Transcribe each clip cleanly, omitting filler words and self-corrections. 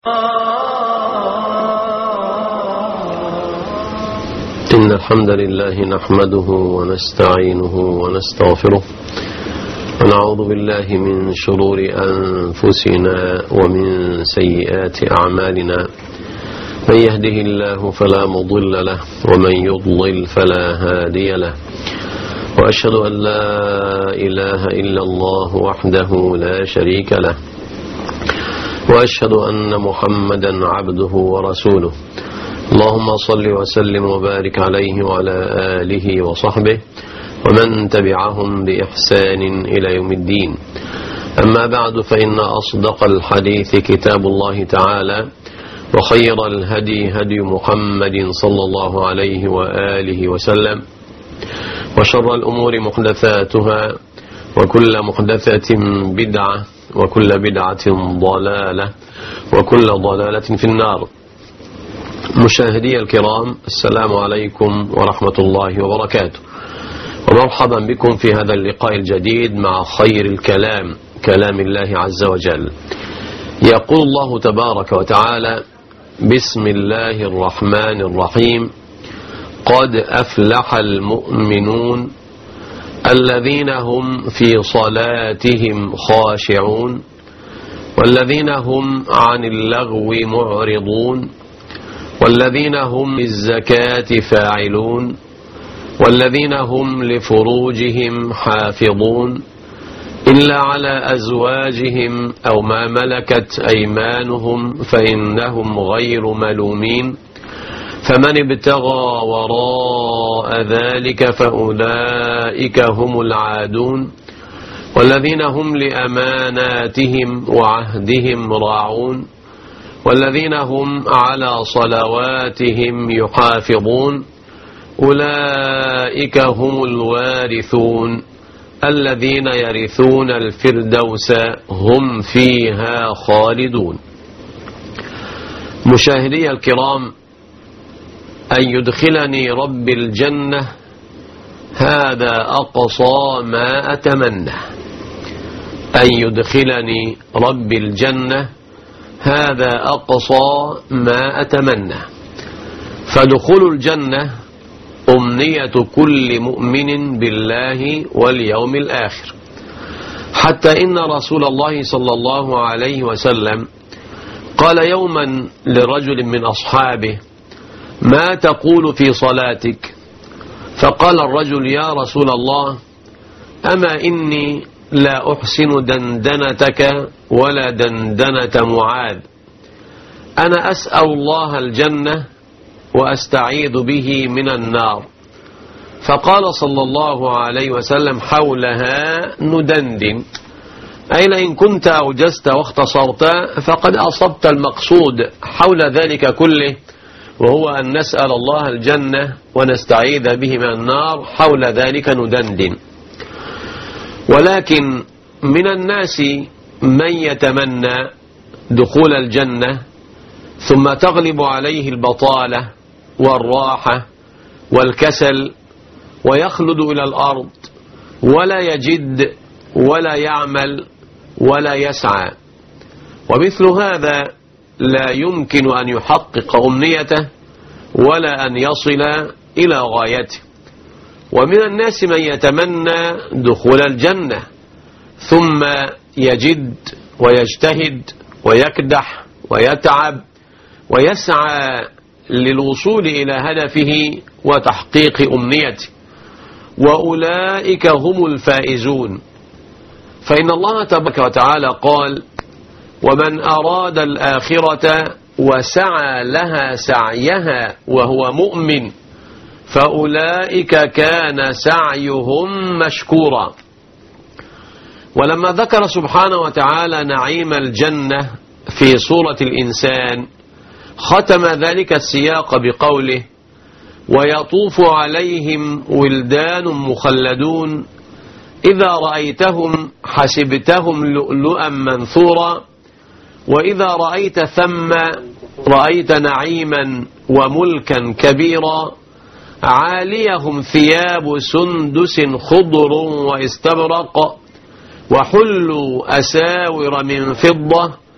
إن الحمد لله نحمده ونستعينه ونستغفره ونعوذ بالله من شرور أنفسنا ومن سيئات أعمالنا. من يهده الله فلا مضل له ومن يضلل فلا هادي له، وأشهد أن لا إله إلا الله وحده لا شريك له، وأشهد أن محمدا عبده ورسوله. اللهم صل وسلم وبارك عليه وعلى آله وصحبه ومن تبعهم بإحسان إلى يوم الدين. أما بعد، فإن أصدق الحديث كتاب الله تعالى، وخير الهدي هدي محمد صلى الله عليه وآله وسلم، وشر الأمور محدثاتها، وكل محدثة بدعة، وكل بدعة ضلالة، وكل ضلالة في النار. مشاهدي الكرام، السلام عليكم ورحمة الله وبركاته، ومرحبا بكم في هذا اللقاء الجديد مع خير الكلام، كلام الله عز وجل. يقول الله تبارك وتعالى: بسم الله الرحمن الرحيم: قد أفلح المؤمنون الذين هم في صلاتهم خاشعون والذين هم عن اللغو معرضون والذين هم للزكاة فاعلون والذين هم لفروجهم حافظون إلا على أزواجهم أو ما ملكت أيمانهم فإنهم غير ملومين، فمن ابتغى وراء ذلك فأولئك هم العادون والذين هم لأماناتهم وعهدهم راعون والذين هم على صلواتهم يحافظون أولئك هم الوارثون الذين يرثون الفردوس هم فيها خالدون. مشاهدي الكرام، أن يدخلني رب الجنة هذا أقصى ما أتمنى. أن يدخلني رب الجنة هذا أقصى ما أتمنى. فدخول الجنة أمنية كل مؤمن بالله واليوم الآخر، حتى إن رسول الله صلى الله عليه وسلم قال يوما لرجل من أصحابه: ما تقول في صلاتك؟ فقال الرجل: يا رسول الله، أما إني لا أحسن دندنتك ولا دندنة معاذ. أنا أسأل الله الجنة وأستعيذ به من النار. فقال صلى الله عليه وسلم: حولها ندندن، أي لئن كنت أوجزت واختصرت فقد أصبت المقصود حول ذلك كله، وهو أن نسأل الله الجنة ونستعيذ به من النار. حول ذلك ندندن. ولكن من الناس من يتمنى دخول الجنة ثم تغلب عليه البطالة والراحة والكسل، ويخلد إلى الأرض ولا يجد ولا يعمل ولا يسعى، ومثل هذا لا يمكن أن يحقق أمنيته ولا أن يصل إلى غايته. ومن الناس من يتمنى دخول الجنة ثم يجد ويجتهد ويكدح ويتعب ويسعى للوصول إلى هدفه وتحقيق أمنيته، وأولئك هم الفائزون. فإن الله تبارك وتعالى قال: ومن أراد الآخرة وسعى لها سعيها وهو مؤمن فأولئك كان سعيهم مشكورا. ولما ذكر سبحانه وتعالى نعيم الجنة في سورة الإنسان، ختم ذلك السياق بقوله: ويطوف عليهم ولدان مخلدون إذا رأيتهم حسبتهم لؤلؤا منثورا وإذا رأيت ثم رأيت نعيما وملكا كبيرا عاليهم ثياب سندس خضر واستبرق وحلوا أساور من فضة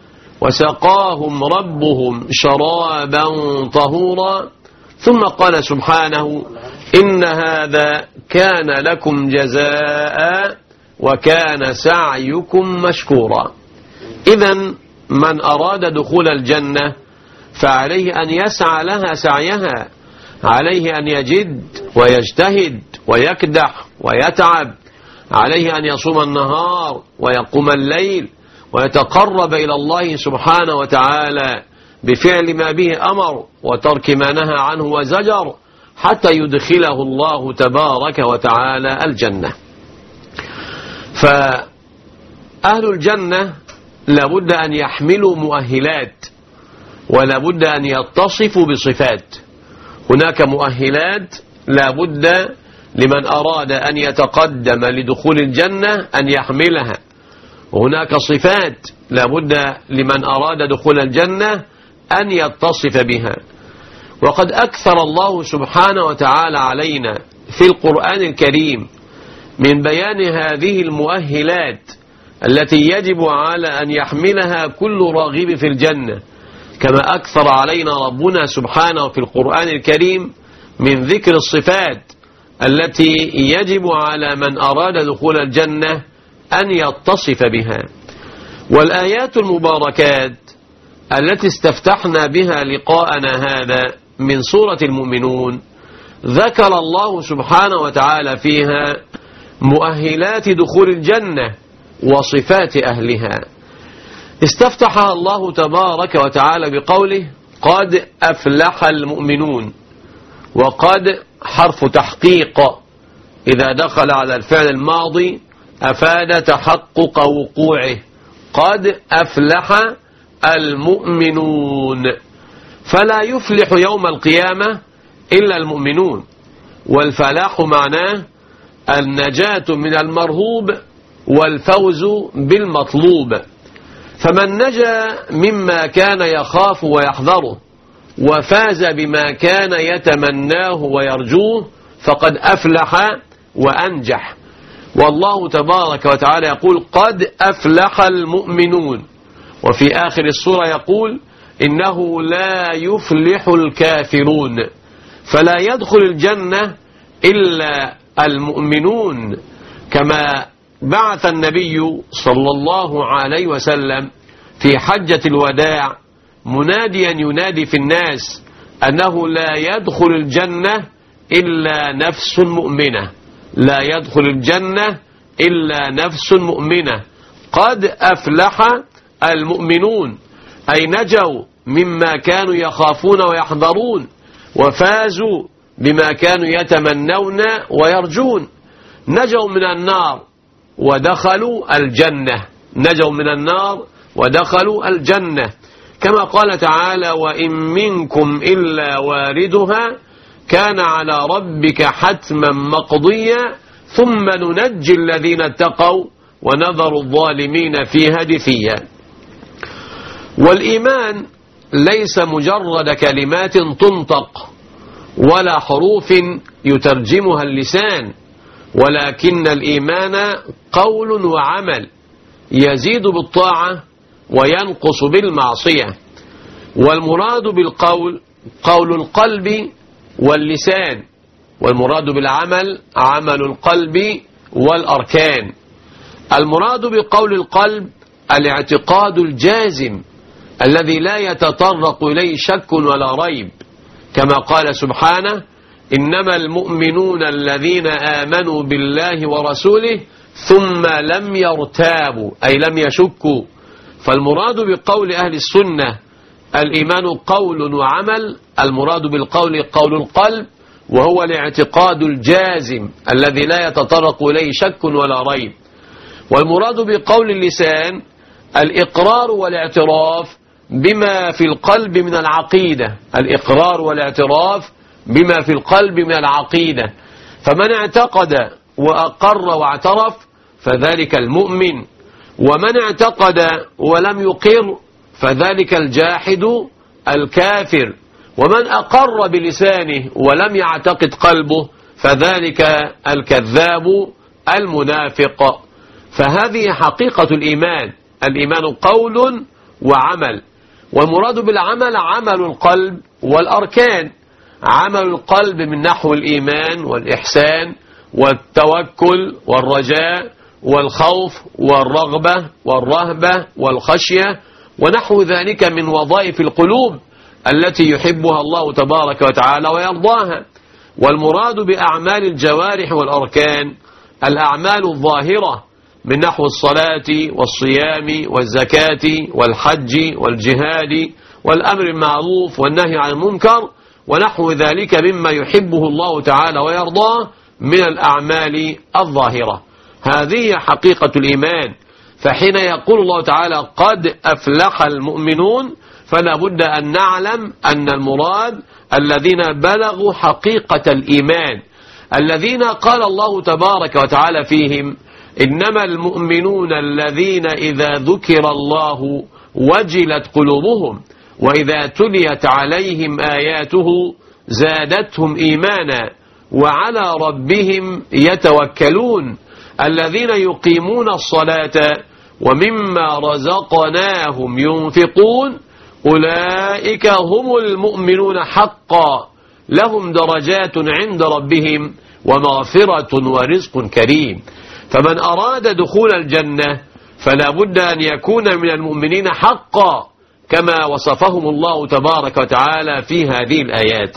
وسقاهم ربهم شرابا طهورا ثم قال سبحانه إن هذا كان لكم جزاء وكان سعيكم مشكورا. إذن من أراد دخول الجنة فعليه أن يسعى لها سعيها، عليه أن يجد ويجتهد ويكدح ويتعب، عليه أن يصوم النهار ويقوم الليل ويتقرب إلى الله سبحانه وتعالى بفعل ما به أمر وترك ما نهى عنه وزجر حتى يدخله الله تبارك وتعالى الجنة. فأهل الجنة لابد أن يحملوا مؤهلات ولابد أن يتصفوا بصفات. هناك مؤهلات لابد لمن أراد أن يتقدم لدخول الجنة أن يحملها، وهناك صفات لابد لمن أراد دخول الجنة أن يتصف بها. وقد أكثر الله سبحانه وتعالى علينا في القرآن الكريم من بيان هذه المؤهلات التي يجب على أن يحملها كل راغب في الجنة، كما أكثر علينا ربنا سبحانه في القرآن الكريم من ذكر الصفات التي يجب على من أراد دخول الجنة أن يتصف بها. والآيات المباركات التي استفتحنا بها لقاءنا هذا من سورة المؤمنون ذكر الله سبحانه وتعالى فيها مؤهلات دخول الجنة وصفات أهلها. استفتحها الله تبارك وتعالى بقوله قد أفلح المؤمنون، وقد حرف تحقيق إذا دخل على الفعل الماضي أفاد تحقق وقوعه. قد أفلح المؤمنون، فلا يفلح يوم القيامة إلا المؤمنون، والفلاح معناه النجاة من المرهوب والفوز بالمطلوب. فمن نجا مما كان يخاف ويحذره وفاز بما كان يتمناه ويرجوه فقد أفلح وأنجح. والله تبارك وتعالى يقول قد أفلح المؤمنون، وفي آخر السورة يقول إنه لا يفلح الكافرون. فلا يدخل الجنة إلا المؤمنون، كما بعث النبي صلى الله عليه وسلم في حجة الوداع مناديا ينادي في الناس أنه لا يدخل الجنة إلا نفس مؤمنة، لا يدخل الجنة إلا نفس مؤمنة. قد أفلح المؤمنون أي نجوا مما كانوا يخافون ويحذرون وفازوا بما كانوا يتمنون ويرجون، نجوا من النار ودخلوا الجنة، نجوا من النار ودخلوا الجنة، كما قال تعالى وإن منكم إلا واردها كان على ربك حتما مقضيا ثم ننجي الذين اتقوا ونذر الظالمين فيها جثيا. والإيمان ليس مجرد كلمات تنطق ولا حروف يترجمها اللسان، ولكن الإيمان قول وعمل يزيد بالطاعة وينقص بالمعصية. والمراد بالقول قول القلب واللسان، والمراد بالعمل عمل القلب والأركان. المراد بقول القلب الاعتقاد الجازم الذي لا يتطرق إليه شك ولا ريب، كما قال سبحانه إنما المؤمنون الذين آمنوا بالله ورسوله ثم لم يرتابوا أي لم يشكوا. فالمراد بقول أهل السنة الإيمان قول وعمل، المراد بالقول قول القلب وهو الاعتقاد الجازم الذي لا يتطرق إليه شك ولا ريب. والمراد بقول اللسان الإقرار والاعتراف بما في القلب من العقيدة، الإقرار والاعتراف بما في القلب من العقيدة. فمن اعتقد وأقر واعترف فذلك المؤمن، ومن اعتقد ولم يقر فذلك الجاحد الكافر، ومن أقر بلسانه ولم يعتقد قلبه فذلك الكذاب المنافق. فهذه حقيقة الإيمان، الإيمان قول وعمل. والمراد بالعمل عمل القلب والأركان. عمل القلب من نحو الإيمان والإحسان والتوكل والرجاء والخوف والرغبة والرهبة والخشية ونحو ذلك من وظائف القلوب التي يحبها الله تبارك وتعالى ويرضاها. والمراد بأعمال الجوارح والأركان الأعمال الظاهرة من نحو الصلاة والصيام والزكاة والحج والجهاد والأمر بالمعروف والنهي عن المنكر ونحو ذلك مما يحبه الله تعالى ويرضاه من الأعمال الظاهرة. هذه حقيقة الإيمان. فحين يقول الله تعالى قد أفلح المؤمنون فلا بد أن نعلم أن المراد الذين بلغوا حقيقة الإيمان، الذين قال الله تبارك وتعالى فيهم إنما المؤمنون الذين إذا ذكر الله وجلت قلوبهم وإذا تليت عليهم آياته زادتهم إيمانا وعلى ربهم يتوكلون الذين يقيمون الصلاة ومما رزقناهم ينفقون أولئك هم المؤمنون حقا لهم درجات عند ربهم ومغفرة ورزق كريم. فمن أراد دخول الجنة فلا بد أن يكون من المؤمنين حقا كما وصفهم الله تبارك وتعالى في هذه الآيات.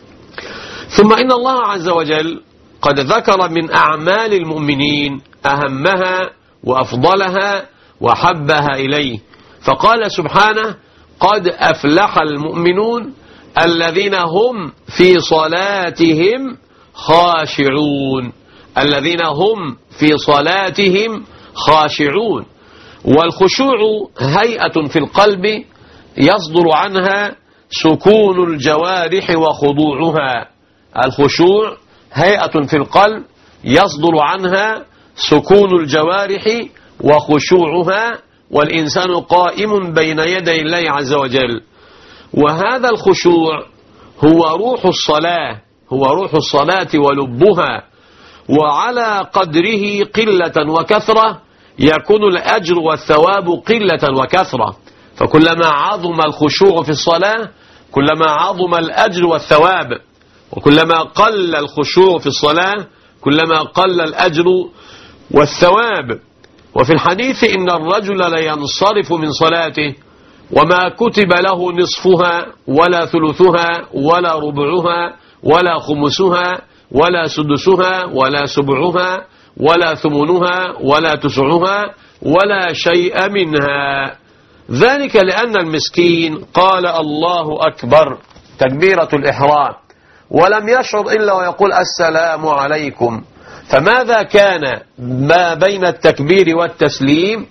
ثم إن الله عز وجل قد ذكر من أعمال المؤمنين أهمها وأفضلها وحبها إليه، فقال سبحانه قد أفلح المؤمنون الذين هم في صلاتهم خاشعون. الذين هم في صلاتهم خاشعون. والخشوع هيئة في القلب يصدر عنها سكون الجوارح وخضوعها. الخشوع هيئة في القلب يصدر عنها سكون الجوارح وخشوعها والإنسان قائم بين يدي الله عز وجل. وهذا الخشوع هو روح الصلاة، هو روح الصلاة ولبها، وعلى قدره قلة وكثرة يكون الأجر والثواب قلة وكثرة. فكلما عظم الخشوع في الصلاة كلما عظم الأجر والثواب، وكلما قل الخشوع في الصلاة كلما قل الأجر والثواب. وفي الحديث إن الرجل لينصرف من صلاته وما كتب له نصفها ولا ثلثها ولا ربعها ولا خمسها ولا سدسها ولا سبعها ولا ثمنها ولا تسعها ولا شيء منها. ذلك لأن المسكين قال الله أكبر تكبيرة الإحرام ولم يشعر إلا ويقول السلام عليكم. فماذا كان ما بين التكبير والتسليم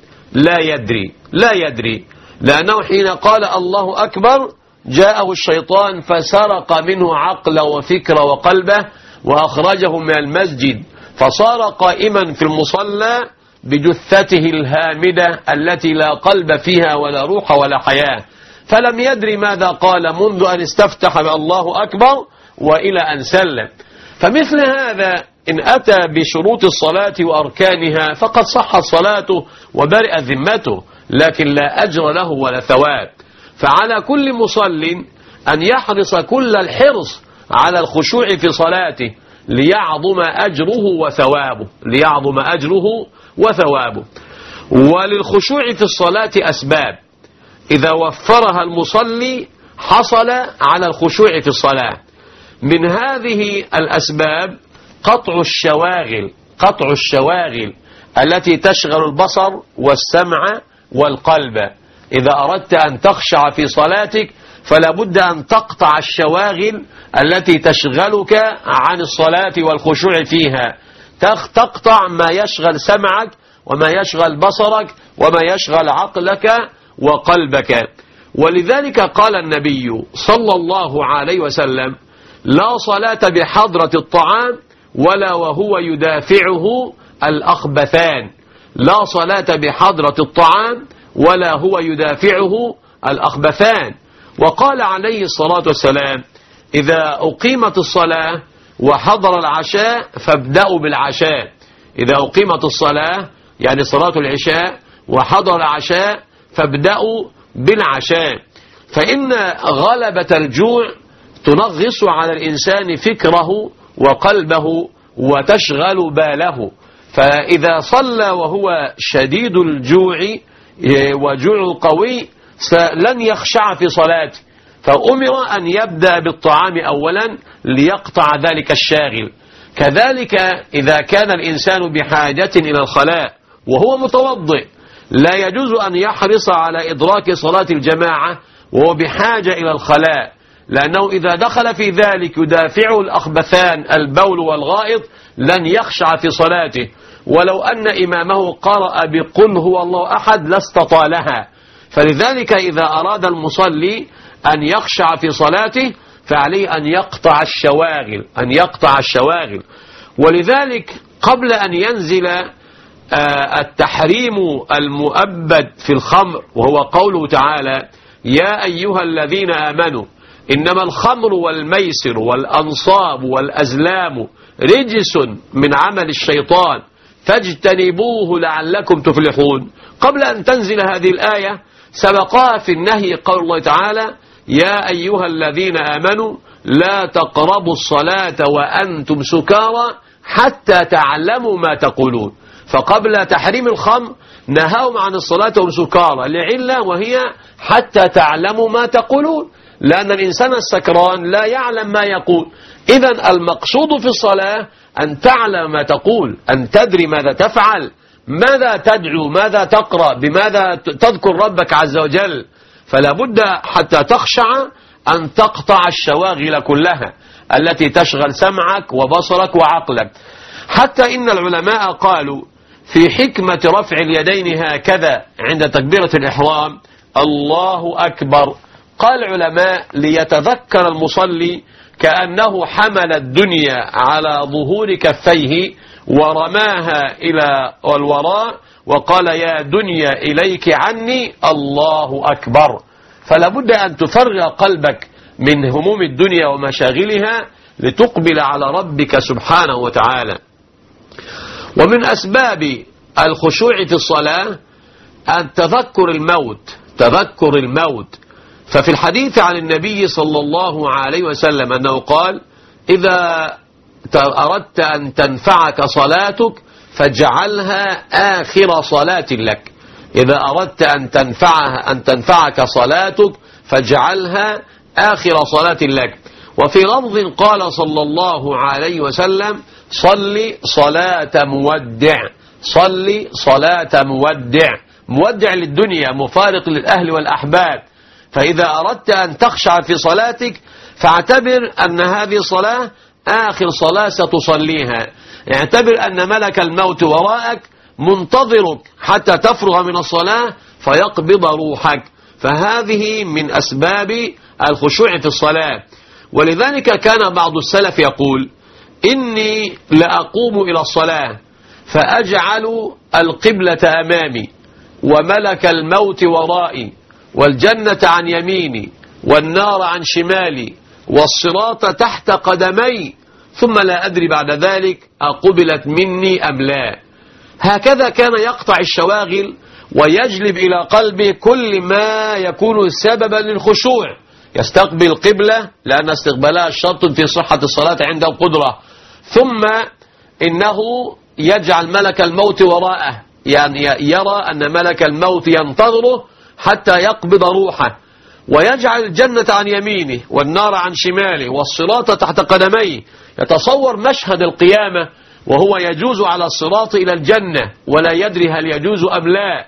لا يدري لأنه حين قال الله أكبر جاءه الشيطان فسرق منه عقل وفكر وقلبه وأخرجه من المسجد فصار قائما في المصلى بجثته الهامدة التي لا قلب فيها ولا روح ولا حياة، فلم يدري ماذا قال منذ أن استفتح بالله أكبر وإلى أن سلم. فمثل هذا إن أتى بشروط الصلاة وأركانها فقد صحت صلاته وبرئ ذمته، لكن لا أجر له ولا ثواب. فعلى كل مصل أن يحرص كل الحرص على الخشوع في صلاته ليعظم أجره وثوابه. وللخشوع في الصلاة أسباب إذا وفرها المصلي حصل على الخشوع في الصلاة. من هذه الأسباب قطع الشواغل التي تشغل البصر والسمع والقلب. إذا أردت أن تخشع في صلاتك فلا بد أن تقطع الشواغل التي تشغلك عن الصلاة والخشوع فيها، تقطع ما يشغل سمعك وما يشغل بصرك وما يشغل عقلك وقلبك. ولذلك قال النبي صلى الله عليه وسلم لا صلاة بحضرة الطعام ولا وهو يدافعه الأخبثان. لا صلاة بحضرة الطعام ولا هو يدافعه الأخبثان. وقال عليه الصلاة والسلام إذا أقيمت الصلاة وحضر العشاء فابدأوا بالعشاء. إذا أقيمت الصلاة يعني صلاة العشاء وحضر العشاء فابدأوا بالعشاء، فإن غلبة الجوع تنغص على الإنسان فكره وقلبه وتشغل باله، فإذا صلى وهو شديد الجوع وجوع قوي لن يخشع في صلاته، فأمر أن يبدأ بالطعام أولا ليقطع ذلك الشاغل. كذلك إذا كان الإنسان بحاجة إلى الخلاء وهو متوضئ لا يجوز أن يحرص على إدراك صلاة الجماعة وهو بحاجة إلى الخلاء، لأنه إذا دخل في ذلك يدافعه الأخبثان البول والغائط لن يخشع في صلاته، ولو أن إمامه قرأ بقل هو الله أحد لاستطالها. فلذلك إذا أراد المصلي أن يخشع في صلاته فعليه أن يقطع الشواغل. ولذلك قبل أن ينزل التحريم المؤبد في الخمر، وهو قوله تعالى: يا أيها الذين آمنوا إنما الخمر والميسر والأنصاب والأزلام رجس من عمل الشيطان فاجتنبوه لعلكم تفلحون. قبل أن تنزل هذه الآية سبقها في النهي قول الله تعالى: يا أيها الذين آمنوا لا تقربوا الصلاة وأنتم سكارى حتى تعلموا ما تقولون. فقبل تحريم الخمر نهاهم عن الصلاة وهم سكارى لعلة، وهي حتى تعلموا ما تقولون، لأن الإنسان السكران لا يعلم ما يقول. إذن المقصود في الصلاة أن تعلم ما تقول، أن تدري ماذا تفعل، ماذا تدعو، ماذا تقرأ، بماذا تذكر ربك عز وجل. فلا بد حتى تخشع أن تقطع الشواغل كلها التي تشغل سمعك وبصرك وعقلك. حتى إن العلماء قالوا في حكمة رفع اليدين هكذا عند تكبيرة الإحرام: الله أكبر. قال العلماء ليتذكر المصلي كأنه حمل الدنيا على ظهور كفيه ورماها إلى الوراء وقال: يا دنيا إليك عني، الله أكبر. فلا بد أن تفرغ قلبك من هموم الدنيا ومشاغلها لتقبل على ربك سبحانه وتعالى. ومن أسباب الخشوع في الصلاة أن تذكر الموت. ففي الحديث عن النبي صلى الله عليه وسلم أنه قال: إذا أردت أن تنفعك صلاتك فاجعلها آخر صلاة لك. إذا أردت أن تنفعك صلاتك فاجعلها آخر صلاة لك. وفي لفظ قال صلى الله عليه وسلم: صل صلاة مودع للدنيا، مفارق للأهل والأحباب. فإذا أردت أن تخشع في صلاتك فاعتبر أن هذه الصلاة آخر صلاة ستصليها، اعتبر أن ملك الموت وراءك منتظرك حتى تفرغ من الصلاة فيقبض روحك. فهذه من أسباب الخشوع في الصلاة. ولذلك كان بعض السلف يقول: إني لأقوم إلى الصلاة فأجعل القبلة أمامي وملك الموت ورائي والجنة عن يميني والنار عن شمالي والصراط تحت قدمي، ثم لا أدري بعد ذلك أقبلت مني أم لا. هكذا كان يقطع الشواغل ويجلب إلى قلبه كل ما يكون سببا للخشوع. يستقبل القبلة لأن استقبالها شرط في صحة الصلاة عند القدرة، ثم إنه يجعل ملك الموت وراءه، يعني يرى أن ملك الموت ينتظره حتى يقبض روحه، ويجعل الجنة عن يمينه والنار عن شماله والصراط تحت قدميه. يتصور مشهد القيامة وهو يجوز على الصراط إلى الجنة ولا يدري هل يجوز أم لا،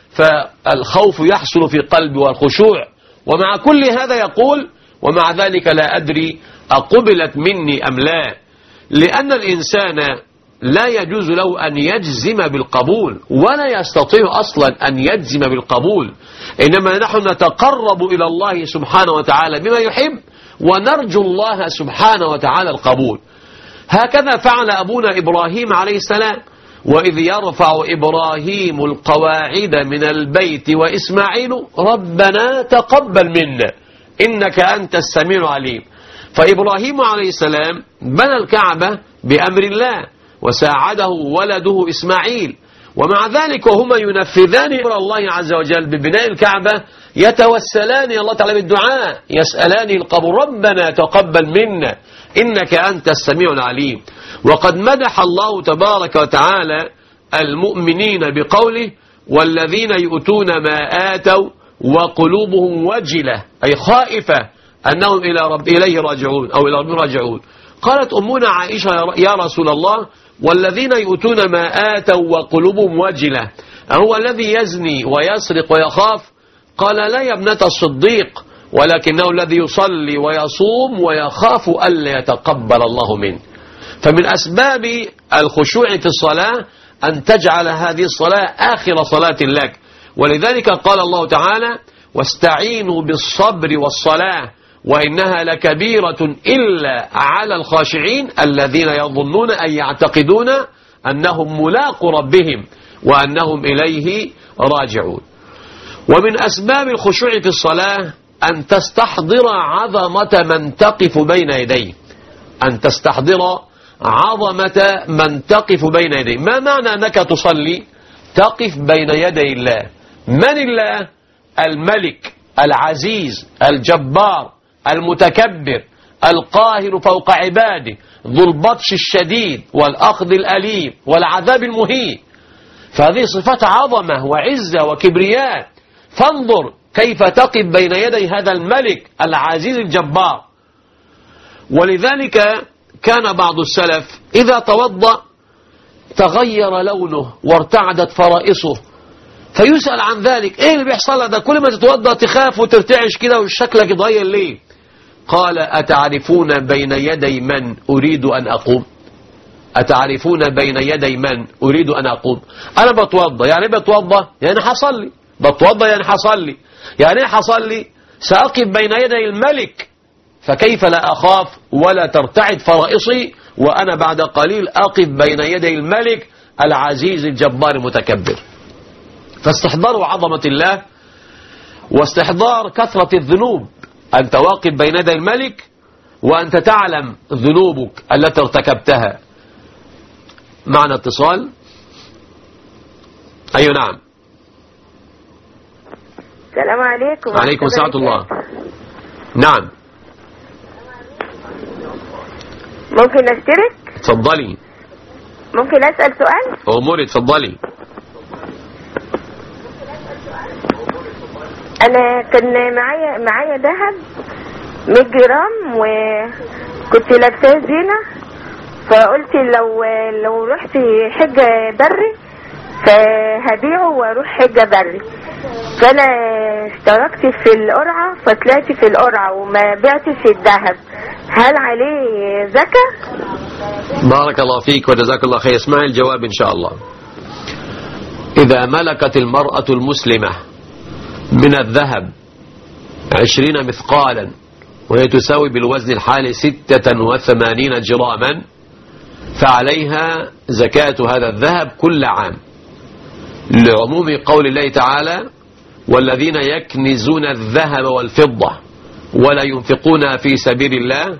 فالخوف يحصل في قلبه والخشوع. ومع كل هذا يقول: ومع ذلك لا أدري أقبلت مني أم لا، لأن الإنسان لا يجوز له أن يجزم بالقبول ولا يستطيع أصلا أن يجزم بالقبول، إنما نحن نتقرب إلى الله سبحانه وتعالى بما يحب ونرجو الله سبحانه وتعالى القبول. هكذا فعل أبونا إبراهيم عليه السلام: وإذ يرفع إبراهيم القواعد من البيت وإسماعيل ربنا تقبل منا إنك أنت السميع العليم. فإبراهيم عليه السلام بنى الكعبة بأمر الله وساعده ولده إسماعيل، ومع ذلك وهما ينفذان أمر الله عز وجل ببناء الكعبة يتوسلان إلى الله تعالى بالدعاء، يسألان القبول ربنا تقبل منا إنك أنت السميع العليم. وقد مدح الله تبارك وتعالى المؤمنين بقوله والذين يؤتون ما آتوا وقلوبهم وجلة، أي خائفة أنهم إليه راجعون أو إلى ربهم راجعون. قالت أمنا عائشة يا رسول الله والذين يؤتون ما آتوا وقلوبهم وجلة هو الذي يزني ويسرق ويخاف؟ قال لا يا ابنة الصديق، ولكنه الذي يصلي ويصوم ويخاف ألا يتقبل الله منه. فمن أسباب الخشوع في الصلاة أن تجعل هذه الصلاة آخر صلاة لك، ولذلك قال الله تعالى واستعينوا بالصبر والصلاة وإنها لكبيرة إلا على الخاشعين الذين يظنون أن يعتقدون أنهم ملاقوا ربهم وأنهم إليه راجعون. ومن أسباب الخشوع في الصلاة أن تستحضر عظمة من تقف بين يديه، أن تستحضر عظمة من تقف بين يديه. ما معنى أنك تصلي تقف بين يدي الله؟ من الله؟ الملك العزيز الجبار المتكبر القاهر فوق عباده ذو البطش الشديد والأخذ الأليم والعذاب المهين. فهذه صفات عظمة وعزة وكبرياء. فانظر كيف تقف بين يدي هذا الملك العزيز الجبار. ولذلك كان بعض السلف إذا توضأ تغير لونه وارتعدت فرائصه، فيسأل عن ذلك، ايه اللي بيحصل ده؟ كل ما تتوضأ تخاف وترتعش كده وشكلك يتغير ليه؟ قال أتعرفون بين يدي من أريد أن أقوم؟ أتعرفون بين يدي من أريد أن أقوم؟ أنا بتوضأ، يعني بتوضأ يعني حصلي، بتوضأ يعني حصلي، يعني حصلي سأقف بين يدي الملك، فكيف لا أخاف ولا ترتعد فرائصي وأنا بعد قليل أقف بين يدي الملك العزيز الجبار المتكبر. فاستحضار عظمة الله واستحضار كثرة الذنوب، أنت واقف بين يدي الملك وأنت تعلم ذنوبك التي ارتكبتها. معنا اتصال. أيوة نعم. السلام عليكم. وعليكم السلام ورحمة الله. نعم ممكن أشترك؟ تفضلي. ممكن أسأل سؤال؟ أموري تفضلي. أنا كان معايا ذهب 100 جرام وكنت لابساه زينة، فقلت لو رحت حجة بري فهبيعه واروح حجة بري، فأنا اشتركت في القرعة فطلعت في القرعة وما بعتش الذهب، هل عليه زكاة؟ بارك الله فيك وجزاك الله خير. اسمعي الجواب إن شاء الله. إذا ملكت المرأة المسلمة من الذهب 20 مثقالا وهي تساوي بالوزن الحالي 86 جراما فعليها زكاة هذا الذهب كل عام، لعموم قول الله تعالى والذين يكنزون الذهب والفضة ولا ينفقونها في سبيل الله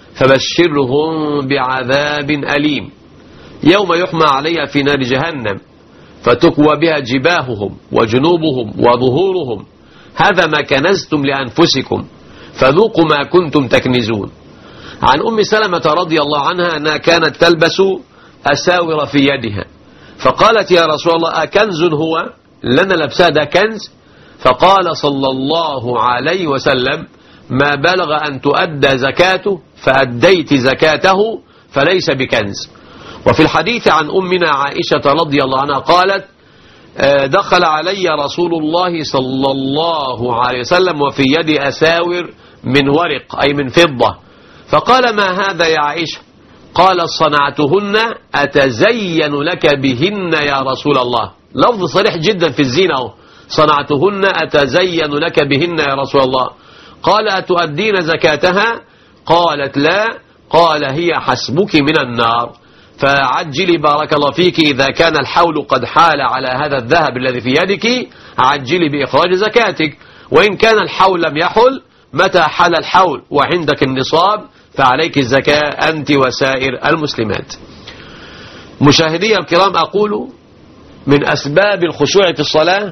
فبشرهم بعذاب أليم يوم يحمى عليها في نار جهنم فتكوى بها جباههم وجنوبهم وظهورهم هذا ما كنزتم لأنفسكم فذوقوا ما كنتم تكنزون. عن أم سلمة رضي الله عنها أنها كانت تلبس أساور في يدها، فقالت يا رسول الله أكنز هو؟ لنا لبسها ده كنز؟ فقال صلى الله عليه وسلم ما بلغ أن تؤدى زكاته فأديت زكاته فليس بكنز. وفي الحديث عن أمنا عائشة رضي الله عنها قالت دخل علي رسول الله صلى الله عليه وسلم وفي يدي أساور من ورق أي من فضة، فقال ما هذا يا عائشة؟ قال صنعتهن أتزين لك بهن يا رسول الله. لفظ صريح جدا في الزينة، صنعتهن أتزين لك بهن يا رسول الله. قال أتؤدين زكاتها؟ قالت لا. قال هي حسبك من النار. فعجلي بارك الله فيك إذا كان الحول قد حال على هذا الذهب الذي في يدك عجلي بإخراج زكاتك، وإن كان الحول لم يحل متى حل الحول وعندك النصاب فعليك الزكاة أنت وسائر المسلمات. مشاهدي الكرام، أقول من أسباب الخشوع في الصلاة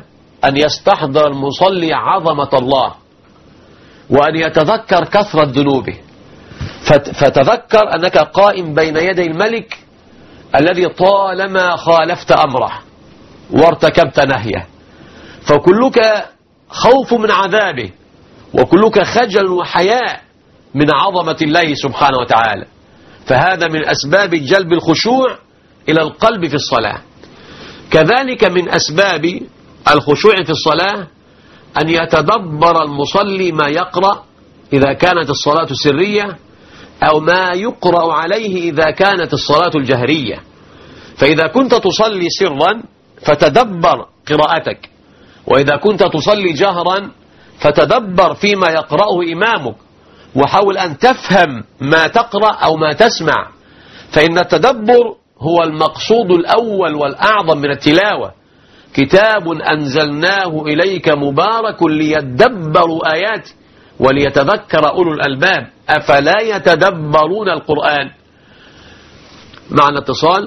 أن يستحضر المصلي عظمة الله وأن يتذكر كثرة ذنوبه، فتذكر أنك قائم بين يدي الملك الذي طالما خالفت أمره وارتكبت نهيه، فكلك خوف من عذابه وكلك خجل وحياء من عظمة الله سبحانه وتعالى. فهذا من أسباب جلب الخشوع إلى القلب في الصلاة. كذلك من أسباب الخشوع في الصلاة أن يتدبر المصلي ما يقرأ إذا كانت الصلاة سرية أو ما يقرأ عليه إذا كانت الصلاة الجهرية. فإذا كنت تصلي سرا فتدبر قراءتك، وإذا كنت تصلي جهرا فتدبر فيما يقرأه إمامك، وحاول أن تفهم ما تقرأ أو ما تسمع، فإن التدبر هو المقصود الأول والأعظم من التلاوة. كتاب أنزلناه إليك مبارك ليدبروا آياته وليتذكر أولو الألباب أفلا يتدبرون القرآن. معنا اتصال.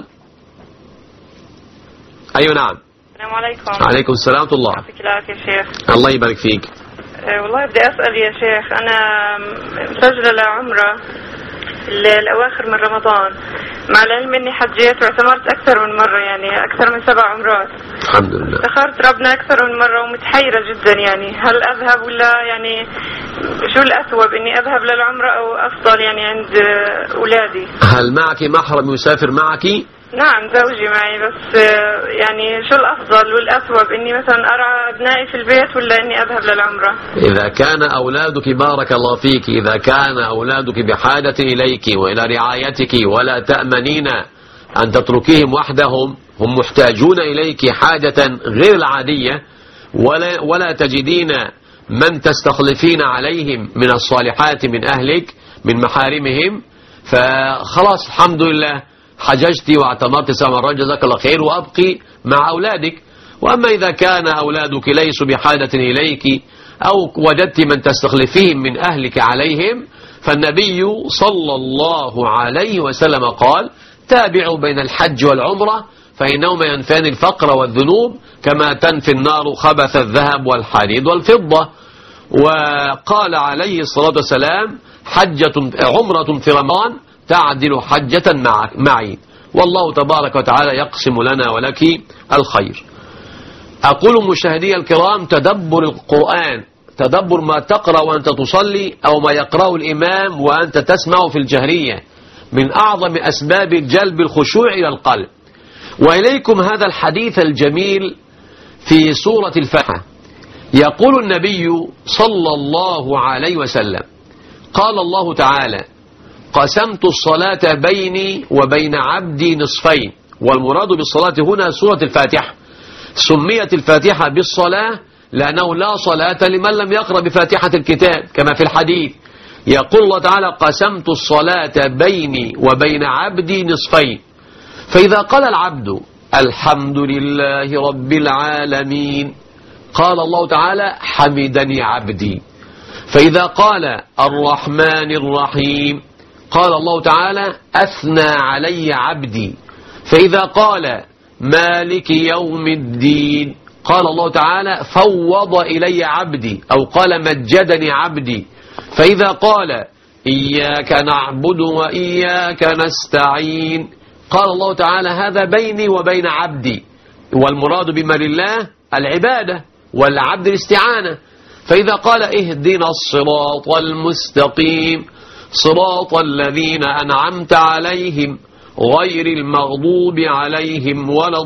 أيوة نعم. السلام عليكم. عليكم السلام ورحمة الله. يعطيك العافية يا شيخ. الله يبارك فيك. والله بدي أسأل يا شيخ، أنا مسجلة لعمرة الأواخر من رمضان، مع العلم إني حجيت واعتمرت أكثر من مرة، يعني أكثر من 7 عمرات الحمد لله. استخرت ربنا أكثر من مرة ومتحيرة جدا، يعني هل أذهب ولا يعني شو الأثوب، إني أذهب للعمرة أو أفضل يعني عند أولادي؟ هل معك محرم يسافر معك؟ نعم زوجي معي، بس يعني شو الأفضل والأثوب، إني مثلا أرعى أبنائي في البيت ولا إني أذهب للعمرة؟ إذا كان أولادك بارك الله فيك، إذا كان أولادك بحاجة إليك وإلى رعايتك ولا تأمنين أن تتركيهم وحدهم، هم محتاجون إليك حاجة غير العادية، ولا تجدين من تستخلفين عليهم من الصالحات من أهلك من محارمهم، فخلاص الحمد لله حججتي واعتمرت 7 مرات جزاك الله خير، وأبقي مع أولادك. وأما إذا كان أولادك ليسوا بحاجة إليك أو وجدت من تستخلفيهم من أهلك عليهم، فالنبي صلى الله عليه وسلم قال تابعوا بين الحج والعمرة فإنهما ينفيان الفقر والذنوب كما تنفي النار خبث الذهب والحديد والفضة. وقال عليه الصلاة والسلام عمرة في رمضان تعدل حجة معي، والله تبارك وتعالى يقسم لنا ولك الخير. أقول مشاهدي الكرام، تدبر القرآن، تدبر ما تقرأ وأنت تصلي أو ما يقرأه الإمام وأنت تسمع في الجهرية، من أعظم أسباب جلب الخشوع إلى القلب. وإليكم هذا الحديث الجميل في سورة الفاتحة. يقول النبي صلى الله عليه وسلم قال الله تعالى قسمت الصلاة بيني وبين عبدي نصفين، والمراد بالصلاة هنا سورة الفاتحة. سميت الفاتحة بالصلاة لأنه لا صلاة لمن لم يقرأ بفاتحة الكتاب، كما في الحديث يقول الله تعالى قسمت الصلاة بيني وبين عبدي نصفين. فإذا قال العبد الحمد لله رب العالمين قال الله تعالى حمدني عبدي. فإذا قال الرحمن الرحيم قال الله تعالى أثنى علي عبدي. فإذا قال مالك يوم الدين قال الله تعالى فوض إلي عبدي، أو قال مجدني عبدي. فإذا قال إياك نعبد وإياك نستعين قال الله تعالى هذا بيني وبين عبدي، والمراد بما لله العبادة والعبد الاستعانة. فإذا قال اهدنا الصراط المستقيم صراط الذين أنعمت عليهم غير المغضوب عليهم ولا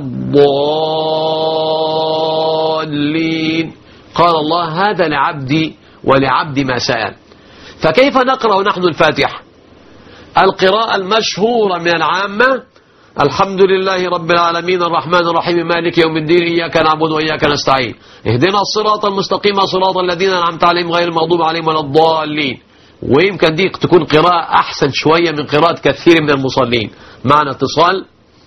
الضالين قال الله هذا لعبدي ولعبدي ما سأل. فكيف نقرأ نحن الفاتحة؟ القراءة المشهورة من العامة الحمد لله رب العالمين الرحمن الرحيم مالك يوم الدين إياك نعبد وإياك نستعين اهدنا الصراط المستقيم صراط الذين أنعمت عليهم غير المغضوب عليهم ولا الضالين. ويمكن دي تكون قراءة أحسن شوية من قراءة كثير من المصلين. معنا اتصال.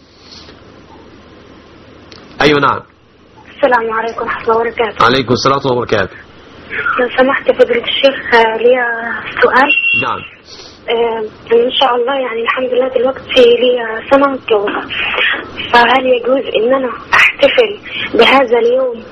أيوة نعم. السلام عليكم ورحمة الله وبركاته. عليكم السلام ورحمة الله وبركاته. لو سمحت فضيلة الشيخ لي سؤال. نعم. إن شاء الله يعني الحمد لله دلوقتي لي سنة متجوزة، فهل يجوز إن أنا أحتفل بهذا اليوم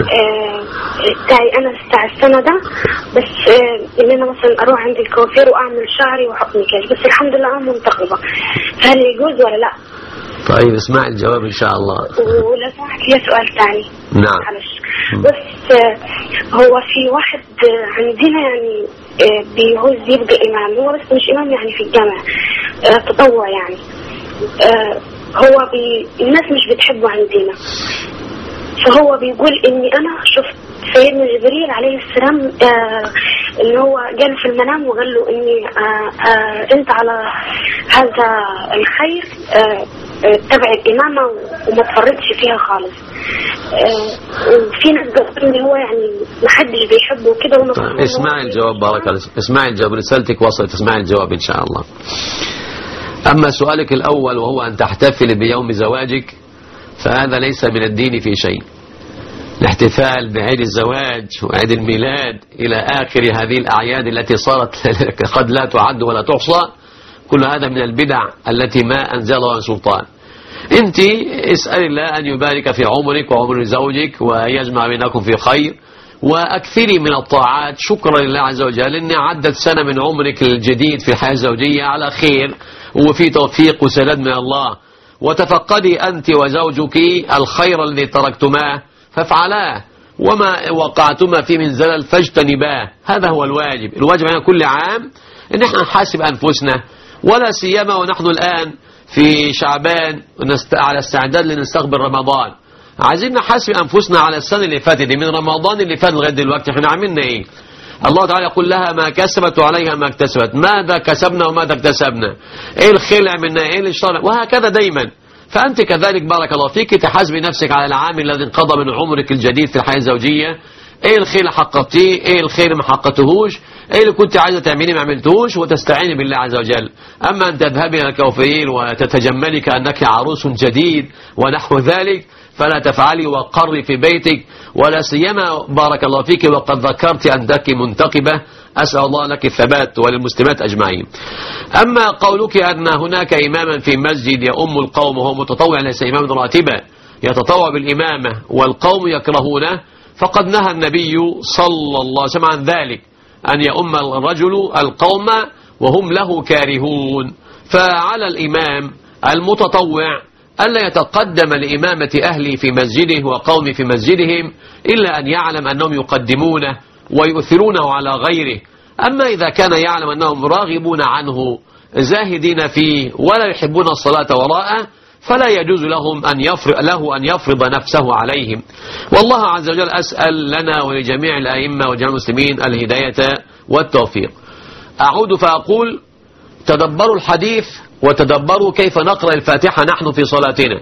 بتاعي أنا بتاع السنة ده، بس إن أنا مثلا أروح عند الكوافير وأعمل شعري وأحط مكياج، بس الحمد لله أنا منتقبة، هل يجوز ولا لا؟ طيب اسمع الجواب إن شاء الله. ولا سمحت لي سؤال ثاني. نعم. معلش بس هو في واحد عندنا يعني بيعوز يبقى إمام، هو بس مش إمام يعني في الجامع، تطوع يعني، هو الناس مش بتحبه عندنا، فهو بيقول إني أنا شفت سيدنا جبريل عليه السلام إن هو جاء في المنام وقال له إني أنت على هذا الخير تبع الإمامة وما تفرطش فيها خالص، وفي ناس قالوا إن هو يعني محدش بيحبه كده. اسمعي الجواب، بارك الله، اسمعي الجواب، رسالتك وصلت، اسمعي الجواب إن شاء الله. أما سؤالك الأول وهو أن تحتفل بيوم زواجك، فهذا ليس من الدين في شيء. الاحتفال بعيد الزواج وعيد الميلاد إلى آخر هذه الأعياد التي صارت قد لا تعد ولا تحصى، كل هذا من البدع التي ما أنزلها سلطان. أنت اسأل الله أن يبارك في عمرك وعمر زوجك ويجمع بينكم في خير، وأكثري من الطاعات شكرا لله عز وجل إن عدت سنة من عمرك الجديد في الحياة الزوجية على خير وفي توفيق وسداد من الله، وتفقدي أنت وزوجك الخير الذي تركتماه فافعلاه، وما وقعتما فيه من زلل فاجتنباه. هذا هو الواجب. الواجب علينا كل عام ان احنا نحاسب انفسنا، ولا سيما ونحن الان في شعبان على استعداد لنستقبل رمضان. عايزين نحاسب انفسنا على السنه اللي فاتت دي، من رمضان اللي فات لغايه دلوقتي احنا عملنا ايه؟ الله تعالى يقول لها ما كسبت وعليها ما اكتسبت، ماذا كسبنا وماذا اكتسبنا، ايه الخير عملنا، ايه اللي شرع، وهكذا دايما. فأنت كذلك بارك الله فيك تحاسبي نفسك على العام الذي انقضى من عمرك الجديد في الحياة الزوجية، ايه الخير حققتيه، ايه الخير ما حققتهوش، ايه اللي كنت عايزة تعمليه ما عملتهوش، وتستعيني بالله عز وجل. أما أن تذهبي إلى الكوافير وتتجملي كأنك عروس جديد ونحو ذلك فلا تفعلي، وقري في بيتك، ولا سيما بارك الله فيك وقد ذكرت أنك منتقبة، أسأل الله لك الثبات وللمسلمات أجمعين. أما قولك أن هناك إماما في مسجد يؤم القوم وهو متطوع ليس إماما راتبا يتطوع بالإمامة والقوم يكرهونه، فقد نهى النبي صلى الله عليه وسلم عن ذلك، أن يؤم الرجل القوم وهم له كارهون. فعلى الإمام المتطوع ألا يتقدم لإمامة أهلي في مسجده وقومي في مسجدهم إلا أن يعلم أنهم يقدمونه ويؤثرونه على غيره. أما إذا كان يعلم أنهم راغبون عنه زاهدين فيه ولا يحبون الصلاة وراءه، فلا يجوز لهم أن يفرض نفسه عليهم. والله عز وجل أسأل لنا ولجميع الأئمة وجميع المسلمين الهداية والتوفيق. أعود فأقول تدبروا الحديث وتدبروا كيف نقرأ الفاتحة نحن في صلاتنا.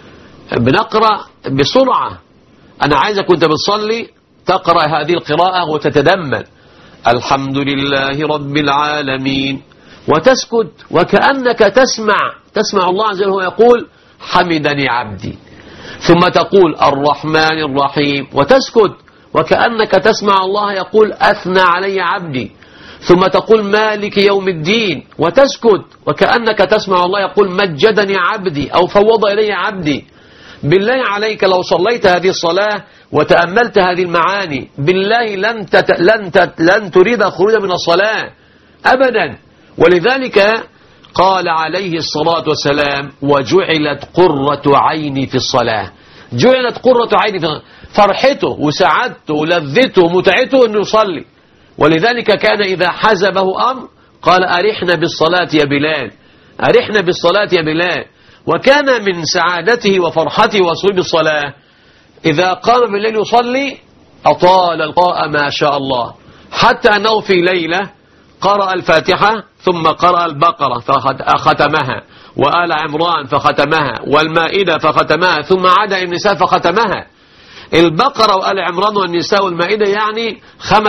بنقرأ بسرعة. أنا عايزك وانت بتصلي تقرأ هذه القراءة وتتدمل الحمد لله رب العالمين، وتسكت وكأنك تسمع الله عز وجل وهو يقول حمدني عبدي، ثم تقول الرحمن الرحيم وتسكت وكأنك تسمع الله يقول أثنى علي عبدي، ثم تقول مالك يوم الدين وتسكت وكأنك تسمع الله يقول مجدني عبدي أو فوض إلي عبدي. بالله عليك لو صليت هذه الصلاة وتأملت هذه المعاني بالله لن تريد خروج من الصلاة أبدا. ولذلك قال عليه الصلاة والسلام وجعلت قرة عيني في الصلاة. جعلت قرة عيني في الصلاة، فرحته وسعادته ولذته ومتعته أنه يصلي. ولذلك كان إذا حزبه أمر قال أرحنا بالصلاة يا بلال، أرحنا بالصلاة يا بلال. وكان من سعادته وفرحته وسرور بالصلاة إذا قام بالليل يصلي أطال القراءة ما شاء الله، حتى أنه في ليلة قرأ الفاتحة ثم قرأ البقرة فختمها، وآل عمران فختمها، والمائدة فختمها، ثم عاد النساء فختمها. البقرة وآل عمران والنساء والمائدة يعني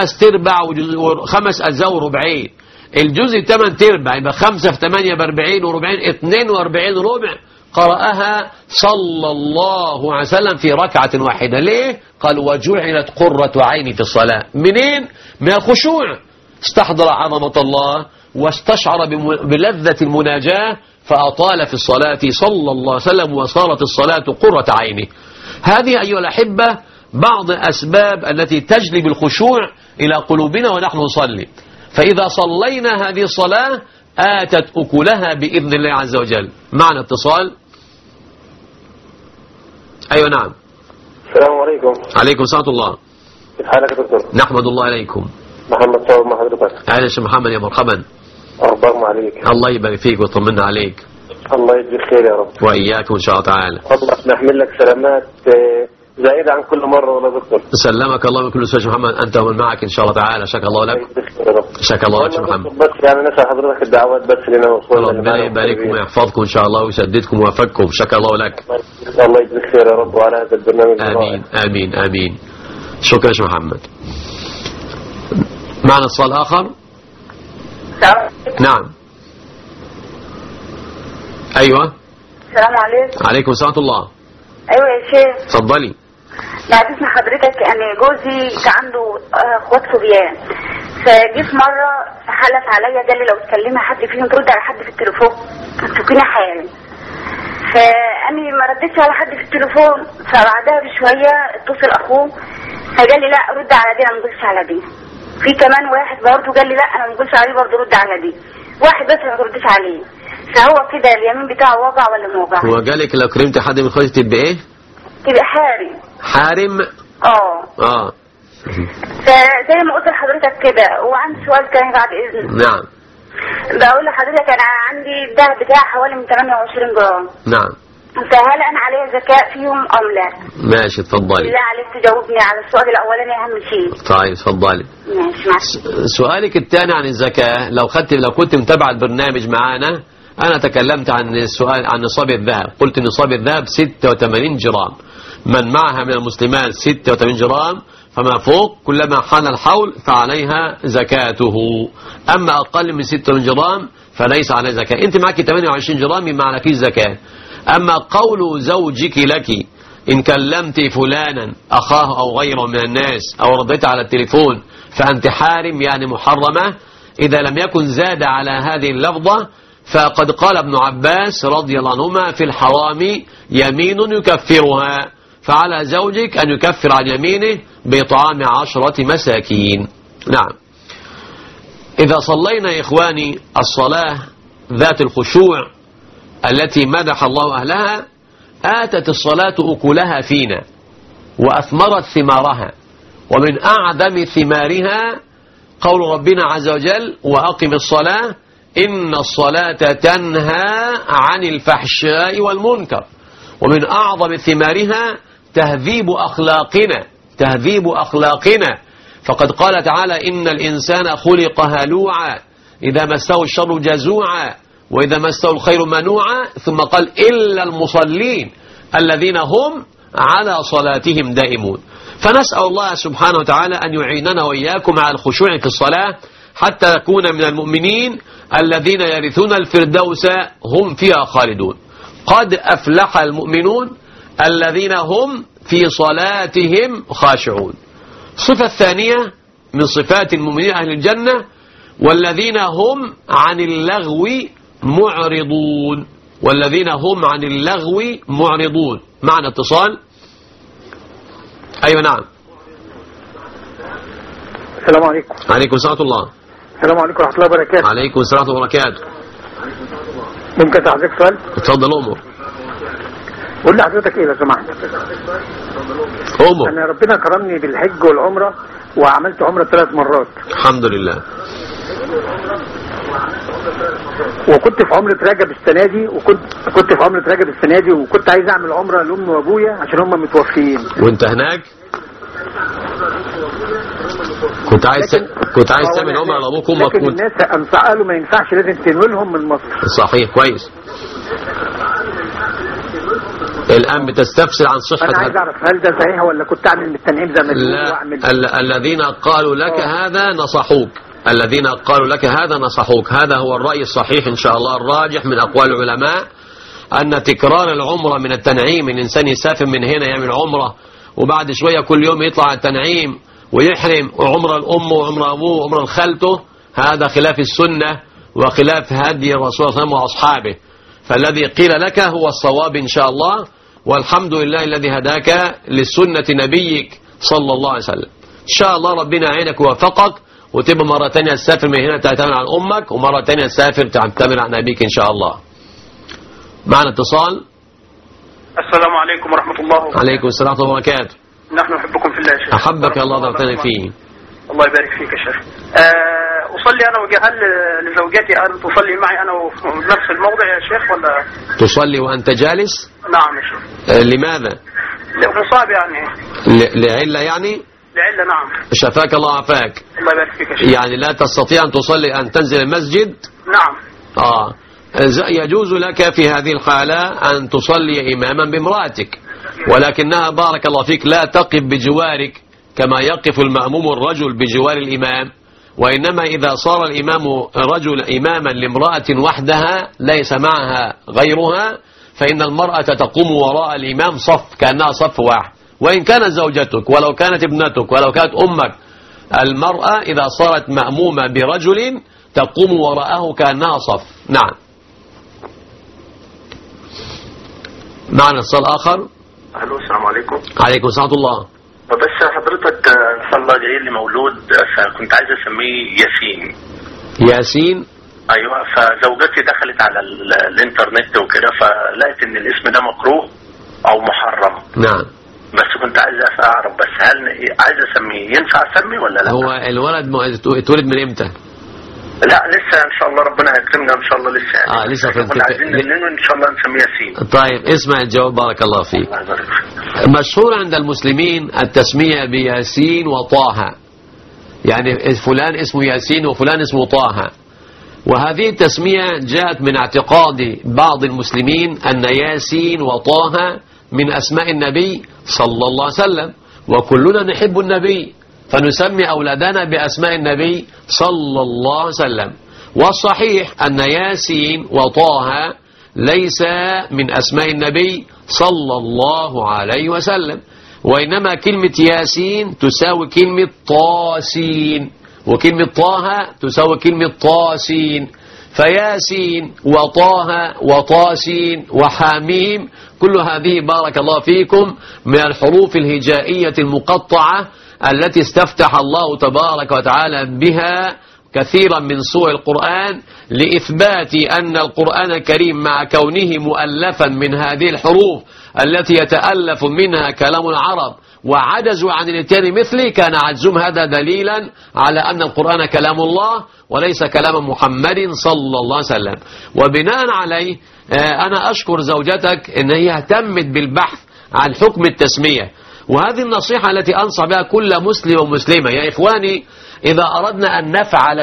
5 أجزاء وربعين، الجزء 8 أرباع، يبقى 5 في 8 ب40 وربعين 42 ربع قرأها صلى الله عليه وسلم في ركعة واحدة. ليه؟ قال وجعلت قرة عيني في الصلاة. منين؟ من الخشوع. استحضر عظمة الله واستشعر بلذة المناجاة فأطال في الصلاة صلى الله عليه وسلم، وصارت الصلاة قرة عينه. هذه أيها الأحبة بعض أسباب التي تجلب الخشوع إلى قلوبنا ونحن نصلي. فإذا صلينا هذه الصلاة آتت أكلها بإذن الله عز وجل. معنا اتصال. أيوة نعم. السلام عليكم. عليكم السلام الله. كيف حالك يا دكتور؟ نحمد الله عليكم. محمد صاحب مع حضرتك. أهلا شيخ محمد، يا مرحبا. أخبار ما عليك؟ الله يبارك فيك ويطمنا عليك. الله يجزيك خير يا رب. وإياكم إن شاء الله تعالى. الله نحمل لك سلامات زائدة عن كل مرة والله دكتور. سلمك الله من كل سوء محمد، أنت ومن معك إن شاء الله تعالى. شكر الله لك. شكر الله لك محمد. بس يعني نسأل حضرتك الدعوات بس لنا وصولنا. ربنا يبارككم ويحفظكم إن شاء الله ويسددكم ويوفقكم. شكر الله لك. الله يجزيك خير يا رب وعلى هذا البرنامج. آمين آمين آمين. شكرا يا محمد. معنا اتصال آخر. نعم. أيوة. السلام عليكم. عليكم السلام الله. ايوه يا شيخ. اتفضلي. بعد اسم حضرتك ان جوزي كان عنده اخوات صبيان، فجي في مره حلف عليا قال لي لو تكلمي حد فيهم ترد على حد في التليفون هتسكني حالي. فاني ما ردتش على حد في التليفون، فبعدها بشويه اتصل اخوه فقال لي لا رد على دي، انا ما قلتش على دي. في كمان واحد برضه قال لي لا انا ما قلتش عليه برضه رد على دي. واحد بس ما ردش عليه. فهو كده اليمين بتاعه وجع ولا ما وجعش؟ هو قالك لو كرمت حد من اخواتك تبقى ايه؟ تبقى حارم. حارم؟ اه. فزي ما قلت لحضرتك كده. وعندي سؤال تاني بعد اذنك. نعم. بقول لحضرتك انا عندي الذهب بتاعي حوالي من 28 جرام. نعم. فهل انا عليا زكاة فيهم ام لا؟ ماشي اتفضلي. بالله عليك تجاوبني على السؤال الاولاني اهم شيء. طيب اتفضلي. ماشي. سؤالك الثاني عن الزكاة، لو كنت متابع البرنامج معانا انا تكلمت عن السؤال عن نصاب الذهب. قلت نصاب الذهب 86 جرام. من معها من المسلمات 86 جرام فما فوق كلما حان الحول فعليها زكاته. أما أقل من 86 جرام فليس عليه زكاة. أنت معك 28 جرام ما عليكيش زكاة. أما قول زوجك لك إن كلمت فلانا أخاه أو غيره من الناس أو رديت على التليفون فأنت حارم يعني محرمة، إذا لم يكن زاد على هذه اللفظة فقد قال ابن عباس رضي الله عنهما في الحرام يمين يكفرها، فعلى زوجك أن يكفر عن يمينه بإطعام 10 مساكين. نعم. إذا صلينا يا إخواني الصلاة ذات الخشوع التي مدح الله أهلها آتت الصلاة أكلها فينا وأثمرت ثمارها، ومن أعظم ثمارها قول ربنا عز وجل وأقم الصلاة إن الصلاة تنهى عن الفحشاء والمنكر. ومن أعظم ثمارها تهذيب أخلاقنا فقد قال تعالى إن الإنسان خلق هلوعا إذا مسه الشر جزوعا وإذا مسه الخير منوعا، ثم قال إلا المصلين الذين هم على صلاتهم دائمون. فنسأل الله سبحانه وتعالى أن يعيننا وإياكم على الخشوع في الصلاة حتى نكون من المؤمنين الذين يرثون الفردوس هم فيها خالدون. قد أفلح المؤمنون الذين هم في صلاتهم خاشعون. الصفة الثانية من صفات المؤمنين أهل الجنة والذين هم عن اللغو معرضون. معنى اتصال. أيوة نعم. السلام عليكم. عليكم السلام الله. السلام عليكم ورحمة الله وبركاته. عليكم السلام وبركاته. ممكن تحضرتك سؤال؟ اتفضل أمر. قول لي حضرتك ايه لو سمحت. انا ربنا كرمني بالحج والعمرة وعملت عمرة 3 مرات الحمد لله. وكنت في عمرة رجب السنة دي وكنت في عمرة رجب السنة دي وكنت عايز اعمل عمرة لأمي وابويا عشان هم متوفيين. وانت هناك كنت عايز تعمل عمرة لابوك وامك. لكن الناس قالوا ما ينفعش لازم تنوي لهم من مصر. صحيح كويس. الآن بتستفسر عن صحة. أنا عايز أعرف هل ده صحيح ولا كنت أعمل من التنعيم زي ما لا. الذين قالوا لك هذا نصحوك. هذا هو الرأي الصحيح إن شاء الله الراجح من أقوال العلماء أن تكرار العمرة من التنعيم، الإنسان يسافر من هنا يعمل عمرة وبعد شوية كل يوم يطلع التنعيم ويحرم عمرة الأم وعمرة أبوه وعمرة خالته، هذا خلاف السنة وخلاف هدي الرسول صلى الله عليه وسلم وأصحابه. فالذي قيل لك هو الصواب إن شاء الله، والحمد لله الذي هداك لسنة نبيك صلى الله عليه وسلم. إن شاء الله ربنا يعينك ووفقك، وتبقى مرة تانية تسافر من هنا تعتمر عن أمك، ومرة تانية تسافر تعتمر عن أبيك إن شاء الله. معنا اتصال. السلام عليكم ورحمة الله وبركاته. عليكم السلام ورحمة الله وبركاته. نحن نحبكم في الله يا شيخ. أحبك الله ضربتني فيه. الله يبارك فيك يا شيخ. أصلي أنا هل لزوجتي أن تصلي معي أنا في نفس الموضع يا شيخ ولا؟ تصلي وأنت جالس؟ نعم يا شيخ. لماذا؟ مصاب يعني. لعلة يعني؟ لعلة نعم. شفاك الله عافاك. الله يبارك فيك يا شيخ. يعني لا تستطيع أن تصلي أن تنزل المسجد؟ نعم. يجوز لك في هذه الحالة أن تصلي إماما بامرأتك، ولكنها بارك الله فيك لا تقف بجوارك كما يقف المأموم الرجل بجوار الإمام، وإنما إذا صار الإمام رجل إماما لامرأة وحدها ليس معها غيرها، فإن المرأة تقوم وراء الإمام صف كأنها صف واحد، وإن كانت زوجتك ولو كانت ابنتك ولو كانت أمك. المرأة إذا صارت مأمومة برجل تقوم وراءه كأنها صف. نعم. معنا اتصال آخر. الو السلام عليكم. عليكم السلام ورحمة الله. بس حضرتك ان شاء الله جاي لي مولود، فكنت عايز اسميه ياسين. ياسين؟ ايوه. فزوجتي دخلت على الانترنت وكده، فلقيت ان الاسم ده مكروه او محرم. نعم. بس كنت عايز اعرف بس هل عايز اسميه ينفع اسمي ولا لا؟ هو الولد اتولد من امتى؟ لا لسه ان شاء الله ربنا هيكرمنا ان شاء الله لسه يعني. لسه كنا عايزين نمنه ان شاء الله نسميه ياسين. طيب اسمع الجواب بارك الله فيك. مشهور عند المسلمين التسمية بياسين وطه، يعني فلان اسمه ياسين وفلان اسمه طه، وهذه التسمية جاءت من اعتقاد بعض المسلمين أن ياسين وطه من أسماء النبي صلى الله عليه وسلم، وكلنا نحب النبي فنسمي أولادنا بأسماء النبي صلى الله عليه وسلم. والصحيح أن ياسين وطه ليس من أسماء النبي صلى الله عليه وسلم، وإنما كلمة ياسين تساوي كلمة طاسين، وكلمة طه تساوي كلمة طاسين. فياسين وطه وطاسين وحاميم كل هذه بارك الله فيكم من الحروف الهجائية المقطعة التي استفتح الله تبارك وتعالى بها كثيرا من سور القرآن، لإثبات أن القرآن الكريم مع كونه مؤلفا من هذه الحروف التي يتألف منها كلام العرب وعجزوا عن الاتيان مثله، كان عجزهم هذا دليلا على أن القرآن كلام الله وليس كلام محمد صلى الله عليه وسلم. وبناء عليه أنا أشكر زوجتك أن هي اهتمت بالبحث عن حكم التسمية، وهذه النصيحة التي أنصح بها كل مسلم ومسلمة. يا إخواني، إذا أردنا أن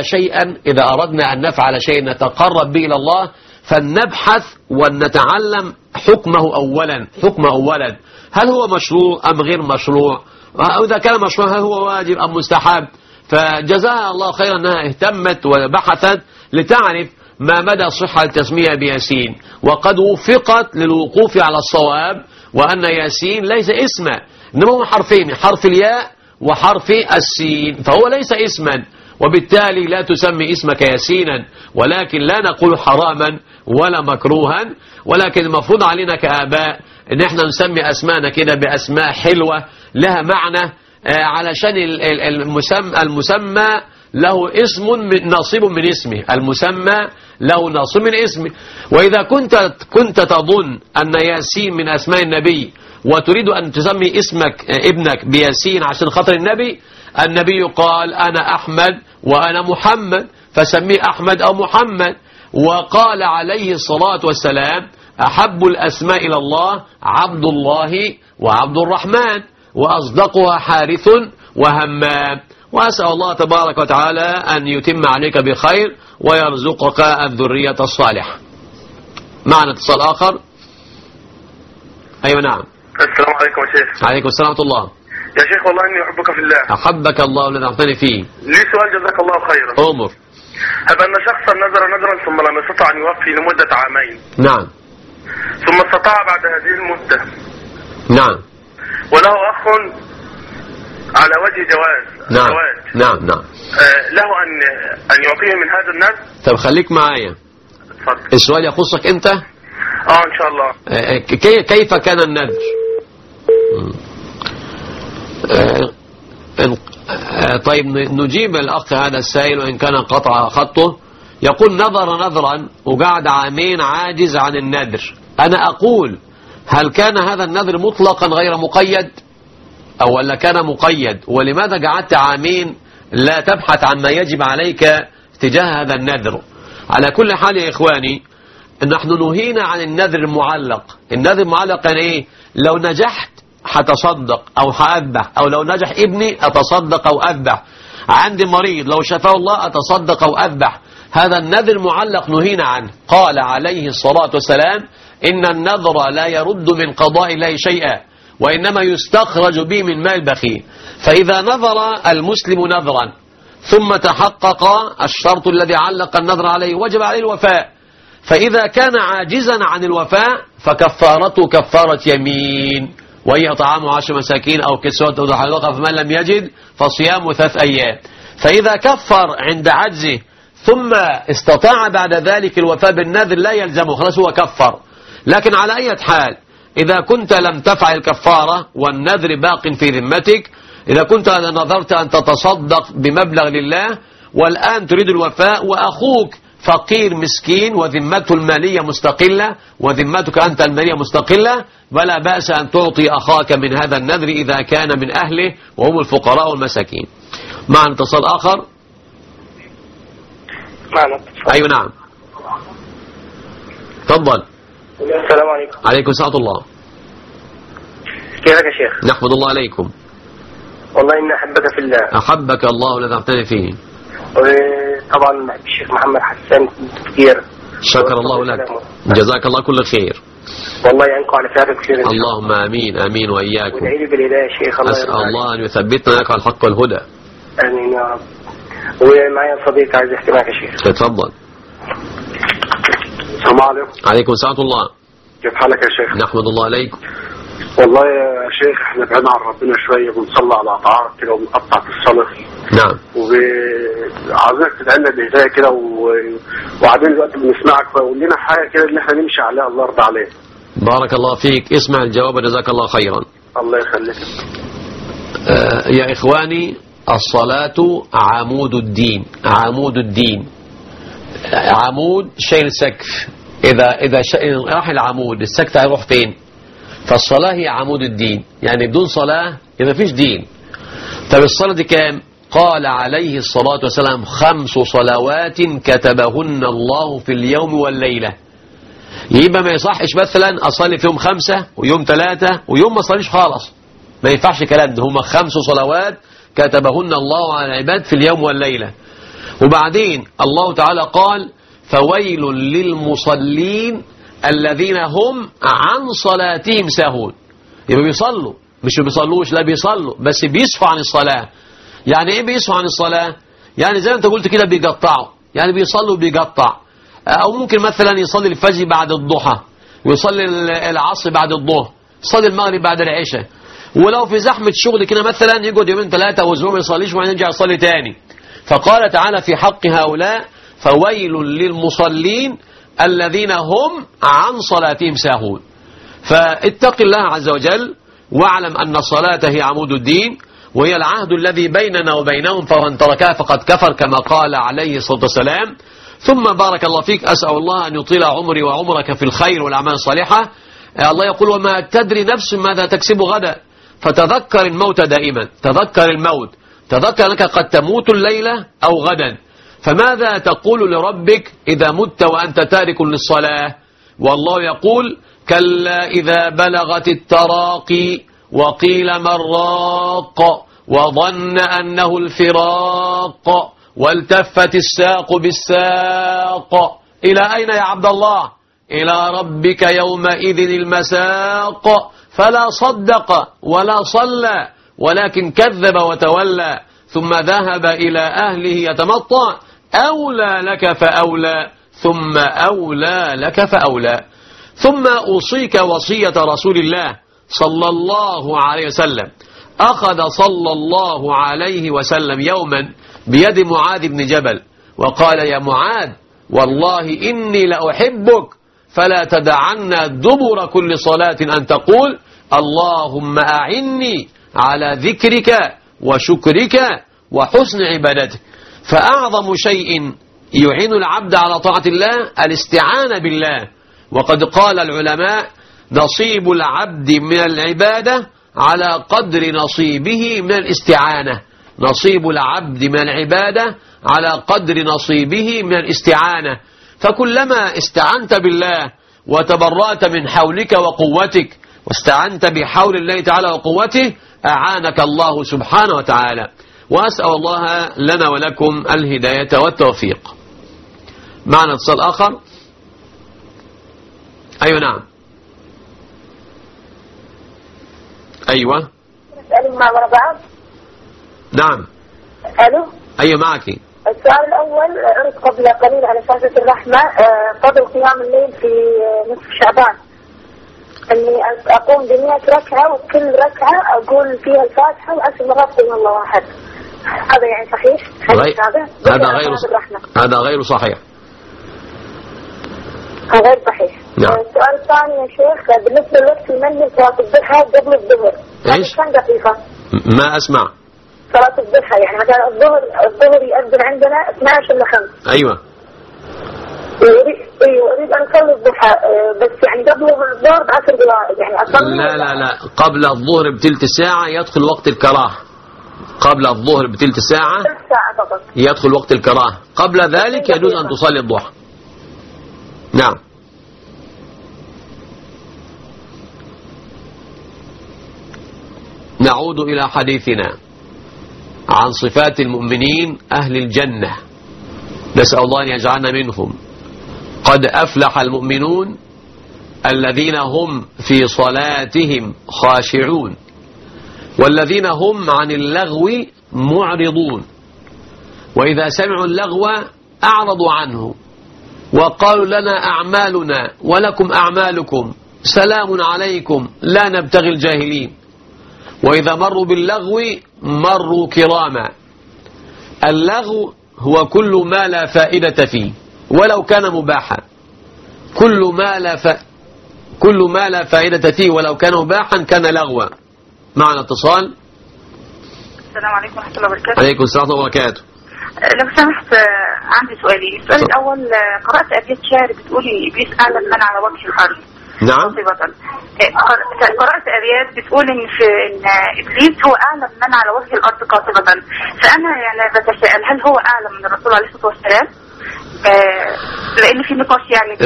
نفعل شيئا نتقرب به إلى الله فلنبحث ونتعلم حكمه أولا. هل هو مشروع أم غير مشروع؟ وإذا كان مشروع هل هو واجب أم مستحب؟ فجزاها الله خيرا أنها اهتمت وبحثت لتعرف ما مدى صحة التسمية بياسين، وقد وفقت للوقوف على الصواب، وأن ياسين ليس اسما، إنما هو حرفين، حرف الياء وحرف السين، فهو ليس اسما، وبالتالي لا تسمي اسمك ياسينا، ولكن لا نقول حراما ولا مكروها، ولكن المفروض علينا كآباء ان احنا نسمي اسماءنا كده باسماء حلوة لها معنى، علشان المسمى له اسم نصيب من اسمه، المسمى له نصيب من اسمه. وإذا كنت تظن أن ياسين من أسماء النبي وتريد أن تسمي اسمك ابنك بياسين عشان خاطر النبي قال أنا أحمد وأنا محمد، فسميه أحمد أو محمد. وقال عليه الصلاة والسلام أحب الأسماء إلى الله عبد الله وعبد الرحمن، وأصدقها حارث وهمام. وأسأل الله تبارك وتعالى أن يتم عليك بخير ويرزقك الذرية الصالحة. معنا اتصال آخر. أيوة نعم. السلام عليكم يا شيخ. عليكم السلام ورحمة الله. يا شيخ والله إني أحبك في الله. أحبك الله الذي أعطاني فيه. لي سؤال جزاك الله خيرا. أمر. هب أن شخصا نذرا ثم لم يستطع أن يوفي لمدة عامين. نعم. ثم استطاع بعد هذه المدة. نعم. وله أخ على وجه جواز نعم نعم نعم. له أن يعطيه من هذا النذر؟ طب خليك معايا. اتفضل. السؤال يخصك أنت؟ إن شاء الله. كيف كان النذر؟ طيب نجيب الأخ هذا السائل وإن كان قطع خطه. يقول نذر نذرا وقعد عامين عاجز عن النذر. أنا أقول هل كان هذا النذر مطلقا غير مقيد أو ولا كان مقيد؟ ولماذا قعدت عامين لا تبحث عن ما يجب عليك تجاه هذا النذر؟ على كل حال يا إخواني نحن نهينا عن النذر المعلق. النذر المعلق يعني إيه؟ لو نجحت هتصدق أو هأذبح، أو لو نجح ابني أتصدق أو أذبح، عندي مريض لو شفاه الله أتصدق أو أذبح. هذا النذر المعلق نهينا عنه. قال عليه الصلاة والسلام إن النذر لا يرد من قضاء الله شيئا وإنما يستخرج به من مال البخيل. فإذا نذر المسلم نذرا ثم تحقق الشرط الذي علق النذر عليه وجب عليه الوفاء. فإذا كان عاجزا عن الوفاء فكفارته كفارة يمين، وهي طعام 10 مساكين أو كسوة أو حلقة، فمن لم يجد فصيام 3 أيام. فإذا كفر عند عجزه ثم استطاع بعد ذلك الوفاء بالنذر لا يلزمه، خلاص هو كفر. لكن على أي حال إذا كنت لم تفعل الكفارة والنذر باق في ذمتك، إذا كنت نظرت أن تتصدق بمبلغ لله والآن تريد الوفاء وأخوك فقير مسكين وذمته المالية مستقلة وذمتك أنت المالية مستقلة، ولا بأس أن تعطي أخاك من هذا النذر إذا كان من أهله وهم الفقراء والمساكين. معنا اتصال آخر. معنا. أيوة نعم. تفضل. السلام عليكم. عليكم السلام الله. كيفك يا شيخ؟ نحمد الله عليكم. والله إني أحبك في الله. أحبك الله الذي أعطاني فيه. وطبعا الشيخ محمد حسان كثير. شكر الله لك. جزاك الله كل خير. والله ينقع على فاتك كثير. اللهم آمين آمين وإياكم. ودعي لي بالهداية يا شيخ. أسأل الله أن يثبتنا لك على الحق والهدى. آمين يا رب. ومعي صديق عايز يحكي معك يا شيخ. تفضل. السلام عليكم. عليكم السلام الله. كيف حالك يا شيخ؟ نحمد الله عليكم. والله يا شيخ احنا بعدنا عن ربنا شوية، بنصلي على طاعات كده وبنقطع في الصلاة. نعم. وعاوزك تدعي لنا بهداية كده وبعدين دلوقتي بنسمعك فقول لنا حاجة كده اللي احنا نمشي عليها الله يرضى عليك. بارك الله فيك. اسمع الجواب جزاك الله خيرا. الله يخليك. يا إخواني الصلاة عمود الدين. عمود الدين. عمود شيل سقف. إذا راح العمود السقف هيروح فين؟ فالصلاة هي عمود الدين، يعني بدون صلاة ما فيش دين. طب الصلاة دي كام؟ قال عليه الصلاة والسلام 5 صلوات كتبهن الله في اليوم والليلة. يبقى ما يصحش مثلا أصلي في يوم 5 ويوم 3 ويوم ما أصليش خالص، ما ينفعش كلام ده. هما 5 صلوات كتبهن الله على العباد في اليوم والليلة. وبعدين الله تعالى قال فويل للمصلين الذين هم عن صلاتهم ساهون. يبقى بيصلوا، مش بيصلوش، لا بيصلوا بس بيصفوا عن الصلاة. يعني ايه بيصفوا عن الصلاة؟ يعني زي ما انت قلت كده بيقطعوا، يعني بيصلوا بيقطع. او ممكن مثلا يصلي الفجر بعد الضحى ويصلي العصر بعد الظهر، يصلي المغرب بعد العشاء، ولو في زحمة شغل كده مثلا يقعد يومين 3 واسبوع ما يصليش وبعدين يرجع يصلي تاني. فقال تعالى في حق هؤلاء فويل للمصلين الذين هم عن صلاتهم ساهون. فاتق الله عز وجل واعلم أن الصلاة هي عمود الدين وهي العهد الذي بيننا وبينهم، فمن تركها فقد كفر كما قال عليه الصلاة والسلام. ثم بارك الله فيك أسأل الله أن يطيل عمري وعمرك في الخير والأعمال الصالحة. الله يقول وما تدري نفس ماذا تكسب غدا، فتذكر الموت دائما، تذكر الموت، تذكر أنك قد تموت الليلة أو غدا. فماذا تقول لربك إذا مت وأنت تارك للصلاة؟ والله يقول كلا إذا بلغت التراقي وقيل من راق وظن أنه الفراق والتفت الساق بالساق. إلى أين يا عبد الله؟ إلى ربك يومئذ المساق. فلا صدق ولا صلى ولكن كذب وتولى ثم ذهب إلى أهله يتمطى. أولى لك فأولى ثم أولى لك فأولى. ثم أوصيك وصية رسول الله صلى الله عليه وسلم أخذ صلى الله عليه وسلم يوما بيد معاذ بن جبل وقال: يا معاذ والله إني لأحبك فلا تدعنا دبر كل صلاة أن تقول اللهم أعني على ذكرك وشكرك وحسن عبادتك. فأعظم شيء يعين العبد على طاعة الله الاستعانة بالله. وقد قال العلماء: نصيب العبد من العبادة على قدر نصيبه من الاستعانة. نصيب العبد من العبادة على قدر نصيبه من الاستعانة. فكلما استعنت بالله وتبرأت من حولك وقوتك واستعنت بحول الله تعالى وقوته أعانك الله سبحانه وتعالى. وأسأل الله لنا ولكم الهداية والتوفيق. معنا اتصال آخر. أيوة نعم. أيوة نسأل مع بعض. نعم. ألو. أيوة معك. السؤال الأول عرض قبل قليل على شاشة الرحمة فضل قيام الليل في نصف شعبان، أني أقوم ب100 ركعة وكل ركعة أقول فيها الفاتحة و10 مرات قل الله واحد. هذا يعني صحيح؟ هذا غير صحيح. غير صحيح. نعم. السؤال الثاني يا شيخ بالنسبة لوقت المنزل صلاة الضحى قبل الظهر ايش؟ كم دقيقة؟ ما أسمع. صلاة الضحى يعني مثلا الظهر يأذن عندنا 12 إلى 5. أيوة. أريد أن أصلي الضحى بس يعني قبل الظهر ب10 دقائق يعني أصلي. لا قبل الظهر بتلت ساعة يدخل وقت الكراهة. قبل الظهر بتلت ساعة فقط يدخل وقت الكراهة. قبل ذلك يجوز أن تصلي الضحى. نعم. نعود إلى حديثنا عن صفات المؤمنين أهل الجنة. نسأل الله أن يجعلنا منهم. قد أفلح المؤمنون الذين هم في صلاتهم خاشعون والذين هم عن اللغو معرضون وإذا سمعوا اللغو أعرضوا عنه وقالوا لنا أعمالنا ولكم أعمالكم سلام عليكم لا نبتغي الجاهلين. وإذا مروا باللغو مروا كراما. اللغو هو كل ما لا فائدة فيه ولو كان مباحا. كل ما لا فائدة فيه ولو كان مباحا كان لغوا. معنا اتصال. السلام عليكم ورحمة الله وبركاته. عليكم السلام وبركاته. لو سمحت عندي سؤالين. السؤال الأول قرأت أبيات شعر بتقول إن إبليس أعلى من على وجه الأرض. نعم. قرأت أبيات بتقول إن إبليس هو أعلى من على وجه الأرض قاطبة. فأنا يعني بتساءل هل هو أعلى من الرسول عليه الصلاة والسلام؟ لأن في نقاش يعني.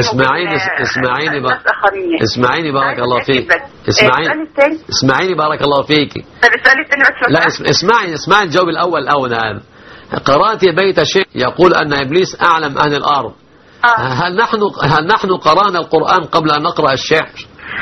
اسمعيني بارك الله فيك. اسمعيني بارك الله فيك. لا اسمعي الجواب الأول هذا. قرأت بيت شيء يقول أن إبليس أعلم أهل الأرض. هل نحن قرأنا القرآن قبل أن نقرأ الشعر؟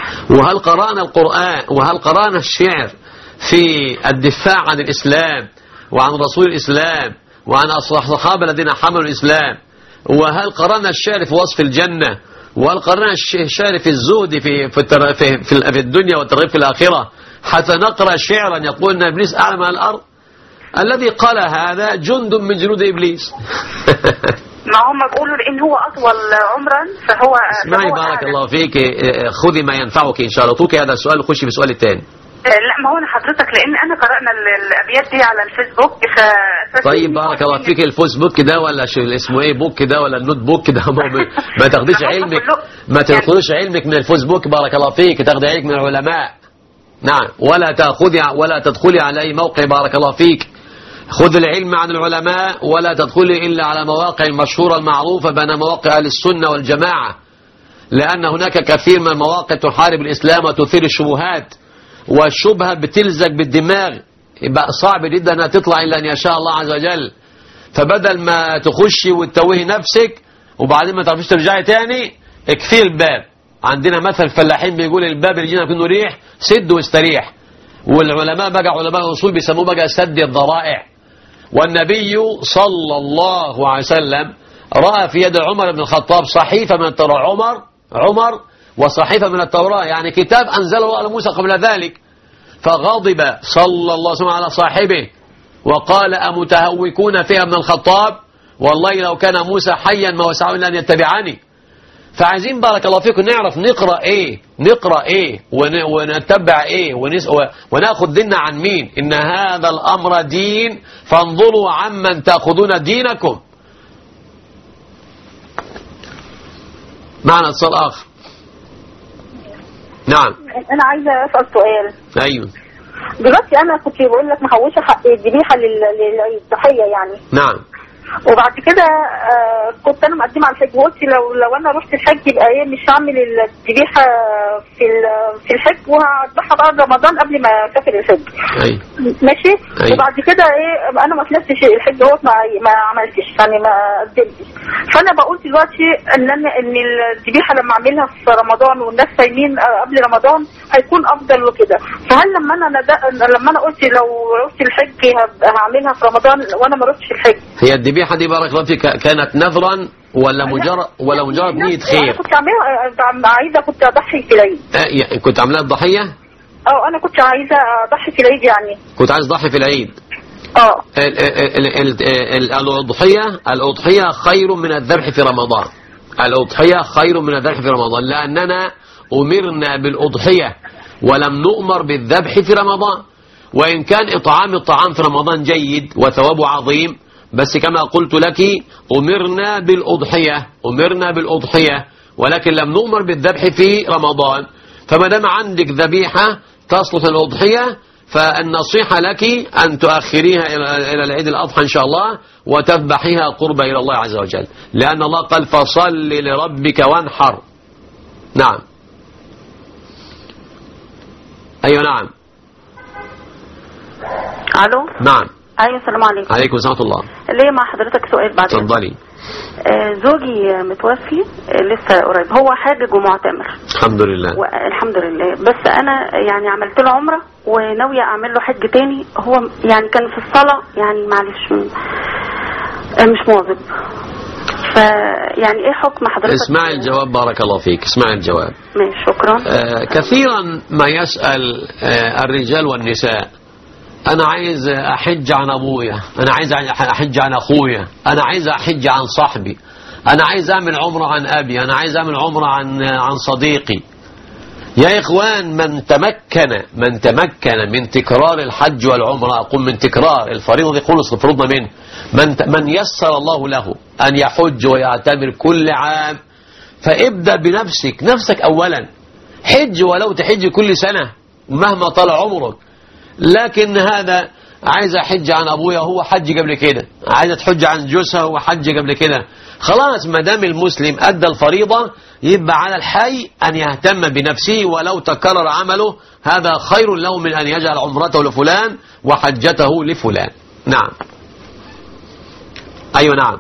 وهل قرأنا الشعر في الدفاع عن الإسلام وعن رسول الإسلام وعن الصحابة الذين حملوا الإسلام؟ وهل قرأنا الشعر في وصف الجنة؟ وهل قرأنا الشعر في الزهد في الدنيا والترغيب في الآخرة حتى نقرأ شعرا يقول أن إبليس أعلم عن الأرض؟ الذي قال هذا جند من جنود إبليس. ما هم بيقولوا لأن هو أطول عمرا فهو. اسمعي بارك الله فيك. خذي ما ينفعك إن شاء الله. توكي هذا السؤال وخشي في السؤال الثاني. لا ما هو أنا حضرتك لأن أنا قرأنا الأبيات دي على الفيسبوك. طيب بارك الله فيك. الفيسبوك ده ولا اسمه إيه بوك ده ولا النوت بوك ده ما تاخديش علمك. ما تاخديش علمك من الفيسبوك بارك الله فيك. تاخدي علمك من العلماء. نعم. ولا تدخلي على أي موقع بارك الله فيك. خذ العلم عن العلماء ولا تدخلي إلا على مواقع المشهورة المعروفة بين مواقع أهل السنة والجماعة، لأن هناك كثير من المواقع تحارب الإسلام وتثير الشبهات، والشبهة بتلزق بالدماغ يبقى صعب جدا أنها تطلع إلا أن يشاء الله عز وجل. فبدل ما تخشي وتتوهي نفسك وبعدين ما تعرفيش ترجعي تاني اكفي الباب. عندنا مثل فلاحين بيقول الباب اللي جينا كأنه ريح سد واستريح. والعلماء بقى علماء الأصول بيسموه بقى سد الذرائع. والنبي صلى الله عليه وسلم رأى في يد عمر بن الخطاب صحيفة من التوراة. عمر وصحيفة من التوراة يعني كتاب أنزله الله على موسى قبل ذلك. فغضب صلى الله عليه وسلم على صاحبه وقال أمتهوكون فيها ابن الخطاب، والله لو كان موسى حيا ما وسعه إلا أن يتبعني. فعايزين بارك الله فيكم نعرف نقرأ إيه ونتبع إيه ونأخذ ديننا عن مين. إن هذا الأمر دين فانظروا عمن تأخذون دينكم. معنا اتصال آخر. نعم. أنا عايزة أسأل سؤال. أيوه. دلوقتي أنا كنت بقول لك محوشة حق الذبيحة للضحية يعني. نعم. وبعد كده كنت انا مقدمه على الحج، وقلت لو انا رحت الحج يبقى ايه مش هعمل الذبيحه في الحج، وهذبحها بعد رمضان قبل ما اسافر الحج. أيوه. ماشي. أيوه. وبعد كده ايه انا ما طلعتش الحج هو ما عملتش يعني ما قدمتش. فانا بقول دلوقتي ان الذبيحه لما اعملها في رمضان والناس صايمين قبل رمضان هيكون افضل وكده. فهل لما انا قلت لو رحت الحج هعملها في رمضان وانا ما رحتش الحج، هي الذبيحة دي بارك الله فيك كانت نذرا ولا مجرد نية خير؟ انا كنت عايزه كنت اضحي في العيد. كنت عاملاها الضحية؟ انا كنت عايزه اضحي في العيد يعني. كنت عايز تضحي في العيد؟ الأضحية خير من الذبح في رمضان. الأضحية خير من الذبح في رمضان، لأننا أمرنا بالأضحية ولم نؤمر بالذبح في رمضان. وإن كان إطعام الطعام في رمضان جيد وثوابه عظيم، بس كما قلت لك أمرنا بالأضحية ولكن لم نؤمر بالذبح في رمضان. فما دام عندك ذبيحة تصلح الأضحية فالنصيحة لك أن تؤخريها إلى العيد الأضحى إن شاء الله وتذبحيها قربا إلى الله عز وجل، لأن الله قال فصل لربك وانحر. نعم. أيوة. نعم. ألو. نعم. أيوة. السلام عليكم. عليكم السلام الله. ليه مع حضرتك سؤال بعد. اتفضلي. زوجي متوفي لسه قريب، هو حاجج ومعتمر الحمد لله. الحمد لله. بس انا يعني عملت له عمره وناويه اعمل له حج تاني. هو يعني كان في الصلاه يعني معلش مش مواظب. فيعني ايه حكم حضرتك؟ اسمعي الجواب بارك الله فيك. اسمعي الجواب. ماشي شكرا. كثيرا ما يسأل الرجال والنساء أنا عايز أحج عن أبويا، أنا عايز أحج عن أخويا، أنا عايز أحج عن صاحبي، أنا عايز أعمل عمرة عن أبي، أنا عايز أعمل عمرة عن صديقي. يا إخوان من تمكن من تكرار الحج والعمرة، أقول من تكرار الفريضة دي خلص فرضنا منه، من يسر الله له أن يحج ويعتمر كل عام فابدأ نفسك أولا. حج ولو تحج كل سنة مهما طال عمرك. لكن هذا عايز أحج عن أبويا هو حج قبل كده، عايز تحج عن جوزها هو حج قبل كده. خلاص ما دام المسلم أدى الفريضة يبقى على الحي أن يهتم بنفسه، ولو تكرر عمله هذا خير له من أن يجعل عمرته لفلان وحجته لفلان. نعم. أيوة. نعم.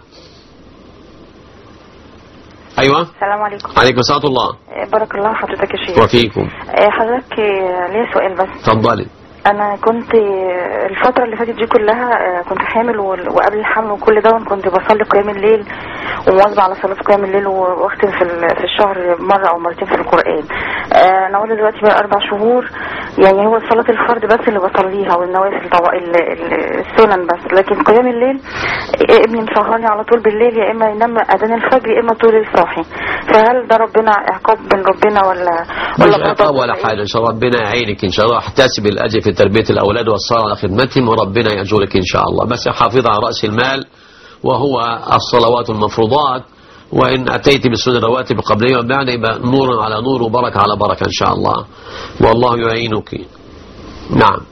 أيوة. السلام عليكم. عليكم السلام الله. بارك الله حضرتك يا شيخ. وفيكم. حضرتك ليه سؤال بس. تفضلي. انا كنت الفتره اللي فاتت دي كلها كنت حامل وقبل الحمل وكل ده كنت بصلي قيام الليل ومواظبه على صلاه قيام الليل واختم في الشهر مره او مرتين في القران. انا ولد دلوقتي بقى 4 شهور، يعني هو صلاه الفرض بس اللي بصليها والنوافل السنن بس، لكن قيام الليل ابني مسهرني على طول بالليل، يا اما ينام اذان الفجر يا اما طول الصاحي. فهل ده ربنا عقاب من ربنا ولا مش عقاب ولا حاجه؟ ان شاء الله ربنا يعينك ان شاء الله، احتسب الاجر في تربيه الاولاد والصلاه على خدمتهم وربنا يأجرك ان شاء الله. بس حافظ على راس المال وهو الصلوات المفروضات، وإن أتيت بالسنة الرواتب قبلية وبعد يبقى نور على نور وبركة على بركة إن شاء الله، والله يعينك. نعم.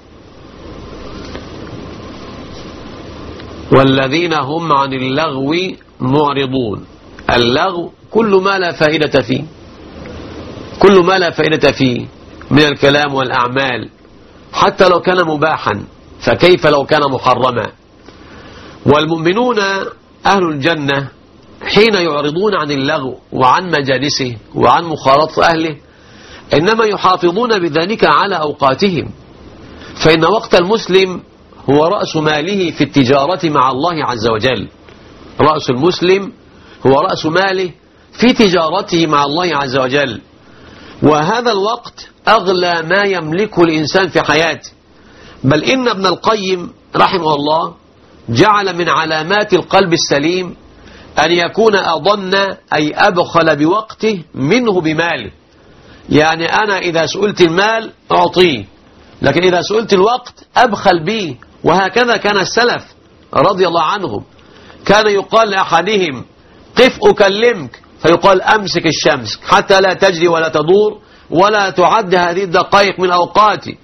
والذين هم عن اللغو معرضون. اللغو كل ما لا فائدة فيه، كل ما لا فائدة فيه من الكلام والأعمال، حتى لو كان مباحا فكيف لو كان محرما. والمؤمنون أهل الجنة حين يعرضون عن اللغو وعن مجالسه وعن مخالطة أهله إنما يحافظون بذلك على أوقاتهم، فإن وقت المسلم هو رأس ماله في التجارة مع الله عز وجل. رأس المسلم هو رأس ماله في تجارته مع الله عز وجل. وهذا الوقت أغلى ما يملكه الإنسان في حياته. بل إن ابن القيم رحمه الله جعل من علامات القلب السليم أن يكون أضن أي أبخل بوقته منه بماله. يعني أنا إذا سئلت المال أعطيه، لكن إذا سئلت الوقت أبخل به. وهكذا كان السلف رضي الله عنهم، كان يقال لأحدهم قف أكلمك، فيقال أمسك الشمس حتى لا تجري ولا تدور ولا تعد هذه الدقائق من أوقاتي.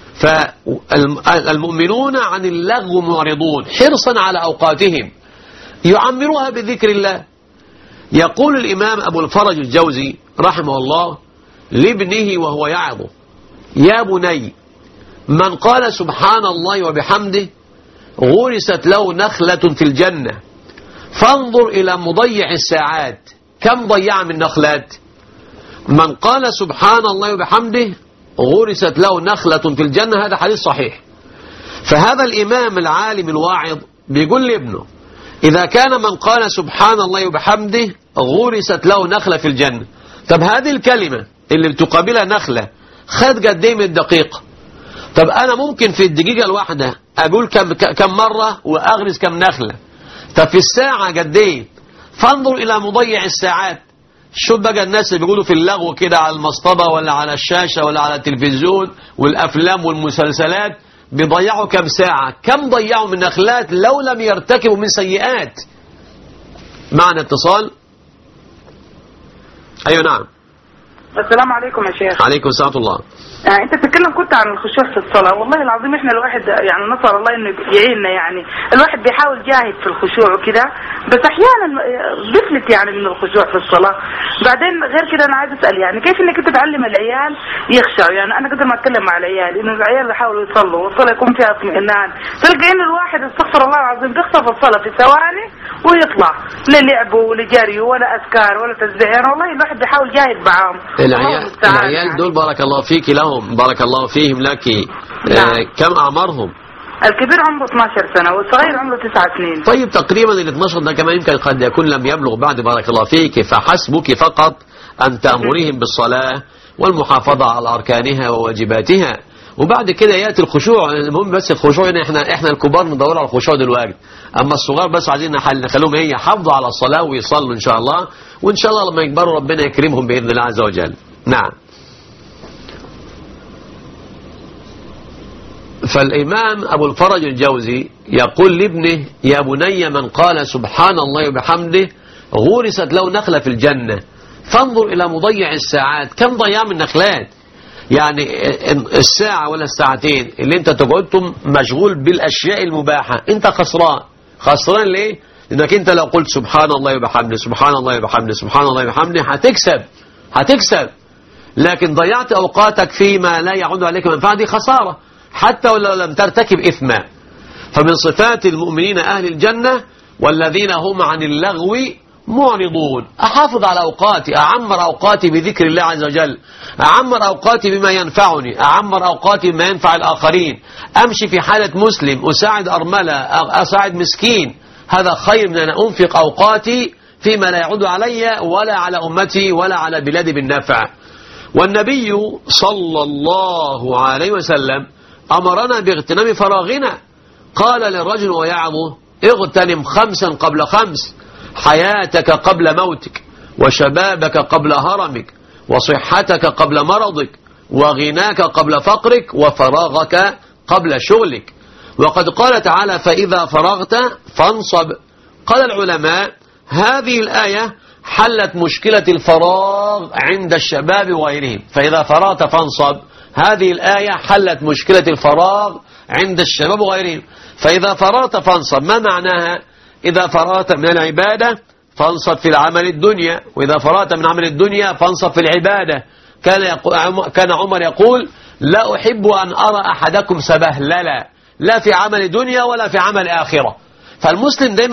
فالمؤمنون عن اللغو معرضون حرصا على أوقاتهم يعمروها بذكر الله. يقول الإمام أبو الفرج الجوزي رحمه الله لابنه وهو يعظه: يا بني، من قال سبحان الله وبحمده غرست له نخلة في الجنة، فانظر إلى مضيع الساعات كم ضيع من نخلات. من قال سبحان الله وبحمده غرست له نخلة في الجنة، هذا حديث صحيح. فهذا الإمام العالم الواعظ بيقول لابنه: إذا كان من قال سبحان الله وبحمده غرست له نخلة في الجنة، طب هذه الكلمة اللي بتقابلها نخلة خد قد ايه من الدقيقة؟ طب أنا ممكن في الدقيقة الواحدة أقول كم مرة وأغرس كم نخلة. طب في الساعة قد ايه؟ فانظر إلى مضيع الساعات. شوف بقى الناس اللي بيقولوا في اللغو كده على المصطبة ولا على الشاشة ولا على التلفزيون والأفلام والمسلسلات بيضيعوا كم ساعة، كم ضيعوا من نخلات لو لم يرتكبوا من سيئات. معنا اتصال. أيوة نعم. السلام عليكم يا شيخ. عليكم السلام ورحمة الله. انت بتتكلم كنت عن الخشوع في الصلاة. والله العظيم احنا الواحد يعني نسأل الله انه يعيننا، يعني الواحد بيحاول جاهد في الخشوع وكده، بس احيانا بيفلت يعني من الخشوع في الصلاة. بعدين غير كده انا عايز اسأل يعني كيف انك انت تعلم العيال يخشعوا؟ يعني انا قدر ما اتكلم مع العيال انه العيال بيحاولوا يصلوا والصلاة يكون فيها اطمئنان، تلقى ان الواحد استغفر الله العظيم بيخطف الصلاة في ثواني ويطلع لا لعب ولا جري ولا اذكار ولا تسبيح. يعني والله الواحد بيحاول جاهد معاهم. العيال دول بارك الله فيك لهم، بارك الله فيهم لك. كم أعمارهم؟ الكبير عمره 12 سنة والصغير عمره 9 سنين. طيب تقريبا ال 12 ده كمان يمكن قد يكون لم يبلغ بعد، بارك الله فيك. فحسبك فقط أن تأمرهم بالصلاة والمحافظة على أركانها وواجباتها، وبعد كده يأتي الخشوع. المهم بس الخشوع احنا الكبار ندور على الخشوع دلوقتي، أما الصغار بس عايزين نخليهم يحافظوا على الصلاة ويصلوا إن شاء الله، وإن شاء الله لما يكبروا ربنا يكرمهم بإذن الله عز وجل. نعم. فالإمام أبو الفرج الجوزي يقول لابنه: يا بني، من قال سبحان الله وبحمده غرست له نخلة في الجنة، فانظر إلى مضيع الساعات كم ضيع من نخلات. يعني الساعة ولا الساعتين اللي انت تقعدتم مشغول بالأشياء المباحة انت خسران ليه؟ لأنك انت لو قلت سبحان الله وبحمده سبحان الله وبحمده سبحان الله وبحمده هتكسب، لكن ضيعت أوقاتك فيما لا يعود عليك منفعة، دي خسارة حتى ولو لم ترتكب إثما. فمن صفات المؤمنين أهل الجنة والذين هم عن اللغو معرضون. أحافظ على أوقاتي، أعمر أوقاتي بذكر الله عز وجل، أعمر أوقاتي بما ينفعني، أعمر أوقاتي بما ينفع الآخرين، أمشي في حالة مسلم، أساعد أرملة، أساعد مسكين. هذا خير من أن أنفق أوقاتي فيما لا يعود علي ولا على أمتي ولا على بلادي بالنفع. والنبي صلى الله عليه وسلم أمرنا باغتنام فراغنا. قال للرجل ويعظه: اغتنم 5 قبل 5، حياتك قبل موتك، وشبابك قبل هرمك، وصحتك قبل مرضك، وغناك قبل فقرك، وفراغك قبل شغلك. وقد قال تعالى: فإذا فرغت فانصب. قال العلماء: هذه الآية حلت مشكلة الفراغ عند الشباب وغيرهم. فإذا فرغت فانصب، هذه الآية حلت مشكلة الفراغ عند الشباب وغيرهم. فإذا فرغت فانصب ما معناها؟ إذا فرغت من العبادة فانصب في العمل الدنيا، وإذا فرغت من عمل الدنيا فانصب في العبادة. كان عمر يقول: لا أحب أن أرى أحدكم سبهللا، لا في عمل دنيا ولا في عمل آخرة. فالمسلم دايما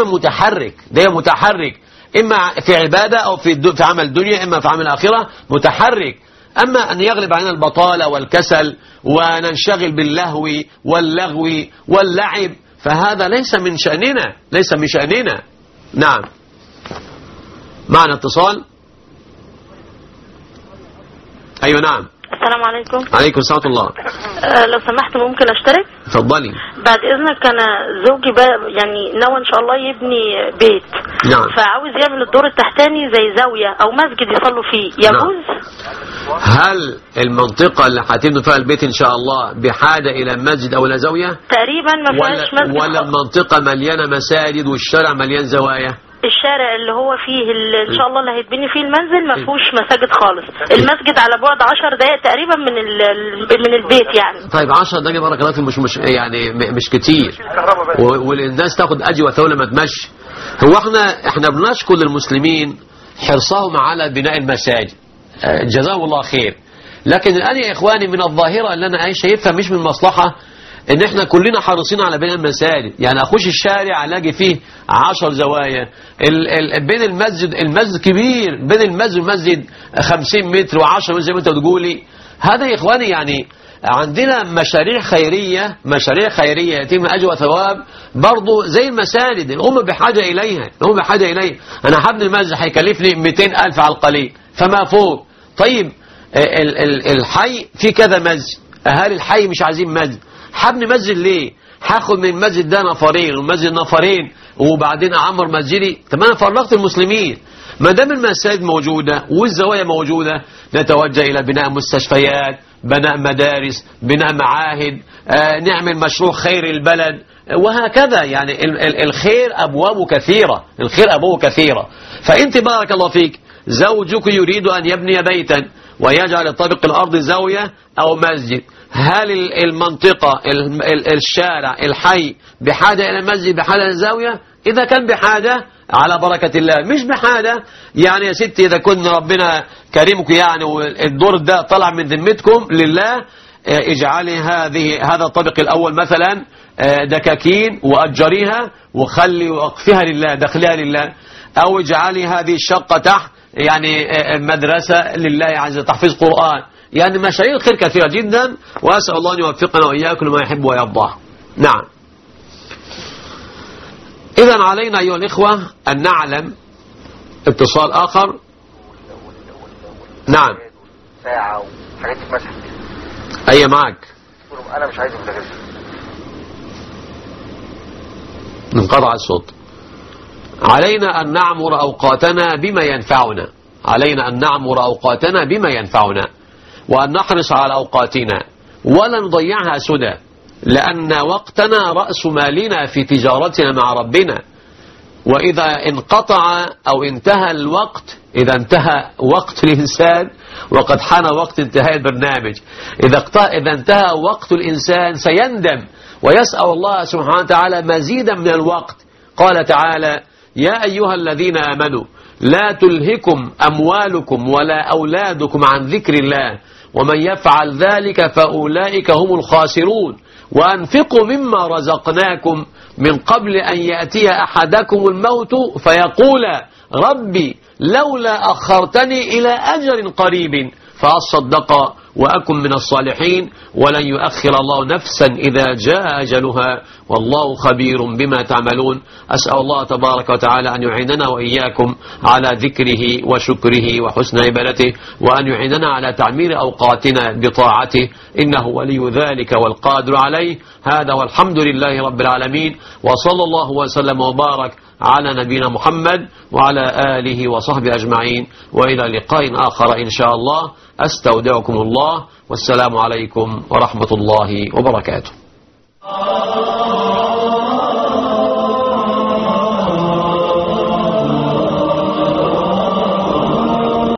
متحرك، إما في عبادة أو في عمل دنيا، إما في عمل آخرة، متحرك. أما أن يغلب علينا البطالة والكسل وننشغل باللهو واللغو واللعب فهذا ليس من شأننا. نعم. معنا اتصال. أيوة نعم. السلام عليكم. عليكم السلام ورحمة الله. لو سمحت ممكن اشترك؟ اتفضلي. بعد اذنك انا زوجي يعني ناوي ان شاء الله يبني بيت. نعم. فعاوز يعمل الدور التحتاني زي زاوية او مسجد يصلوا فيه، يجوز؟ نعم. هل المنطقة اللي هتبنوا فيها البيت ان شاء الله بحاجة الى مسجد او الى زاوية؟ تقريبا ما فيهاش مسجد. ولا المنطقة مليانة مساجد والشارع مليان زوايا؟ الشارع اللي هو فيه ان شاء الله اللي هيتبني فيه المنزل ما فيهوش مساجد خالص. المسجد على بعد 10 دقائق تقريبا من البيت يعني. طيب 10 دقائق بارك الله فيك مش يعني مش كتير، والناس تاخد اجر وثوله ما تمشي. هو احنا بنشكر المسلمين حرصهم على بناء المساجد، جزاهم الله خير. لكن الان يا اخواني من الظاهره اللي انا شايفها مش من مصلحه ان احنا كلنا حريصين على بناء المساجد. يعني اخش الشارع الاقي فيه 10 زوايا، بين المسجد كبير، بين المسجد والمسجد 50 متر و10 متر زي ما انت بتقولي. هذا يا اخواني يعني عندنا مشاريع خيريه يتم اجر وثواب برضه زي المساجد. الامه بحاجه اليها، انا هبني المسجد هيكلفني 200,000 على القليل فما فوق. طيب الحي في كذا مسجد، اهالي الحي مش عايزين مسجد، هبني مسجد ليه؟ هاخد من المسجد ده نفرين والمسجد نفرين وبعدين اعمر مسجدي؟ طب انا فرقت المسلمين. ما دام المساجد موجوده والزوايا موجوده نتوجه الى بناء مستشفيات، بناء مدارس، بناء معاهد، نعمل مشروع خير البلد وهكذا. يعني الخير ابوابه كثيره. فانت بارك الله فيك زوجك يريد ان يبني بيتا ويجعل طابق الارض زاويه او مسجد، هل المنطقة الشارع الحي بحاجة إلى مسجد بحاجة إلى زاوية؟ إذا كان بحاجة على بركة الله، مش بحاجة يعني يا ستي إذا كنا ربنا كريمك يعني والدور ده طلع من ذمتكم لله، اجعلي هذا الطابق الأول مثلا دكاكين وأجريها وخلي وقفها لله، دخلها لله، أو اجعلي هذه الشقة تحت يعني مدرسة لله عز وجل تحفيظ قرآن. يعني مشاريع الخير كثيرة جدا، وأسأل الله أن يوفقنا وإياكم لما يحب ويرضى. نعم. إذن علينا أيها الإخوة أن نعلم. اتصال آخر. نعم. ساعة وحاجات مسح. أي معك. أنا مش عايزه مدرسة. انقطع الصوت. علينا أن نعمر أوقاتنا بما ينفعنا وأن نحرص على أوقاتنا ولا نضيعها سدى، لأن وقتنا رأس مالنا في تجارتنا مع ربنا. وإذا انقطع أو انتهى الوقت، إذا انتهى وقت الإنسان وقد حان وقت انتهاء البرنامج، إذا انتهى وقت الإنسان سيندم ويسأل الله سبحانه وتعالى مزيدا من الوقت. قال تعالى: يا أيها الذين آمنوا لا تلهكم أموالكم ولا أولادكم عن ذكر الله ومن يفعل ذلك فأولئك هم الخاسرون وأنفقوا مما رزقناكم من قبل أن يأتي أحدكم الموت فيقول ربي لولا أخرتني إلى أجل قريب فأصدق وأكن من الصالحين ولن يؤخر الله نفسا إذا جاء أجلها والله خبير بما تعملون. أسأل الله تبارك وتعالى أن يعيننا وإياكم على ذكره وشكره وحسن عبادته، وأن يعيننا على تعمير أوقاتنا بطاعته، إنه ولي ذلك والقادر عليه. هذا والحمد لله رب العالمين، وصلى الله وسلم وبارك على نبينا محمد وعلى آله وصحبه أجمعين، وإلى لقاء آخر إن شاء الله. أستودعكم الله، والسلام عليكم ورحمة الله وبركاته.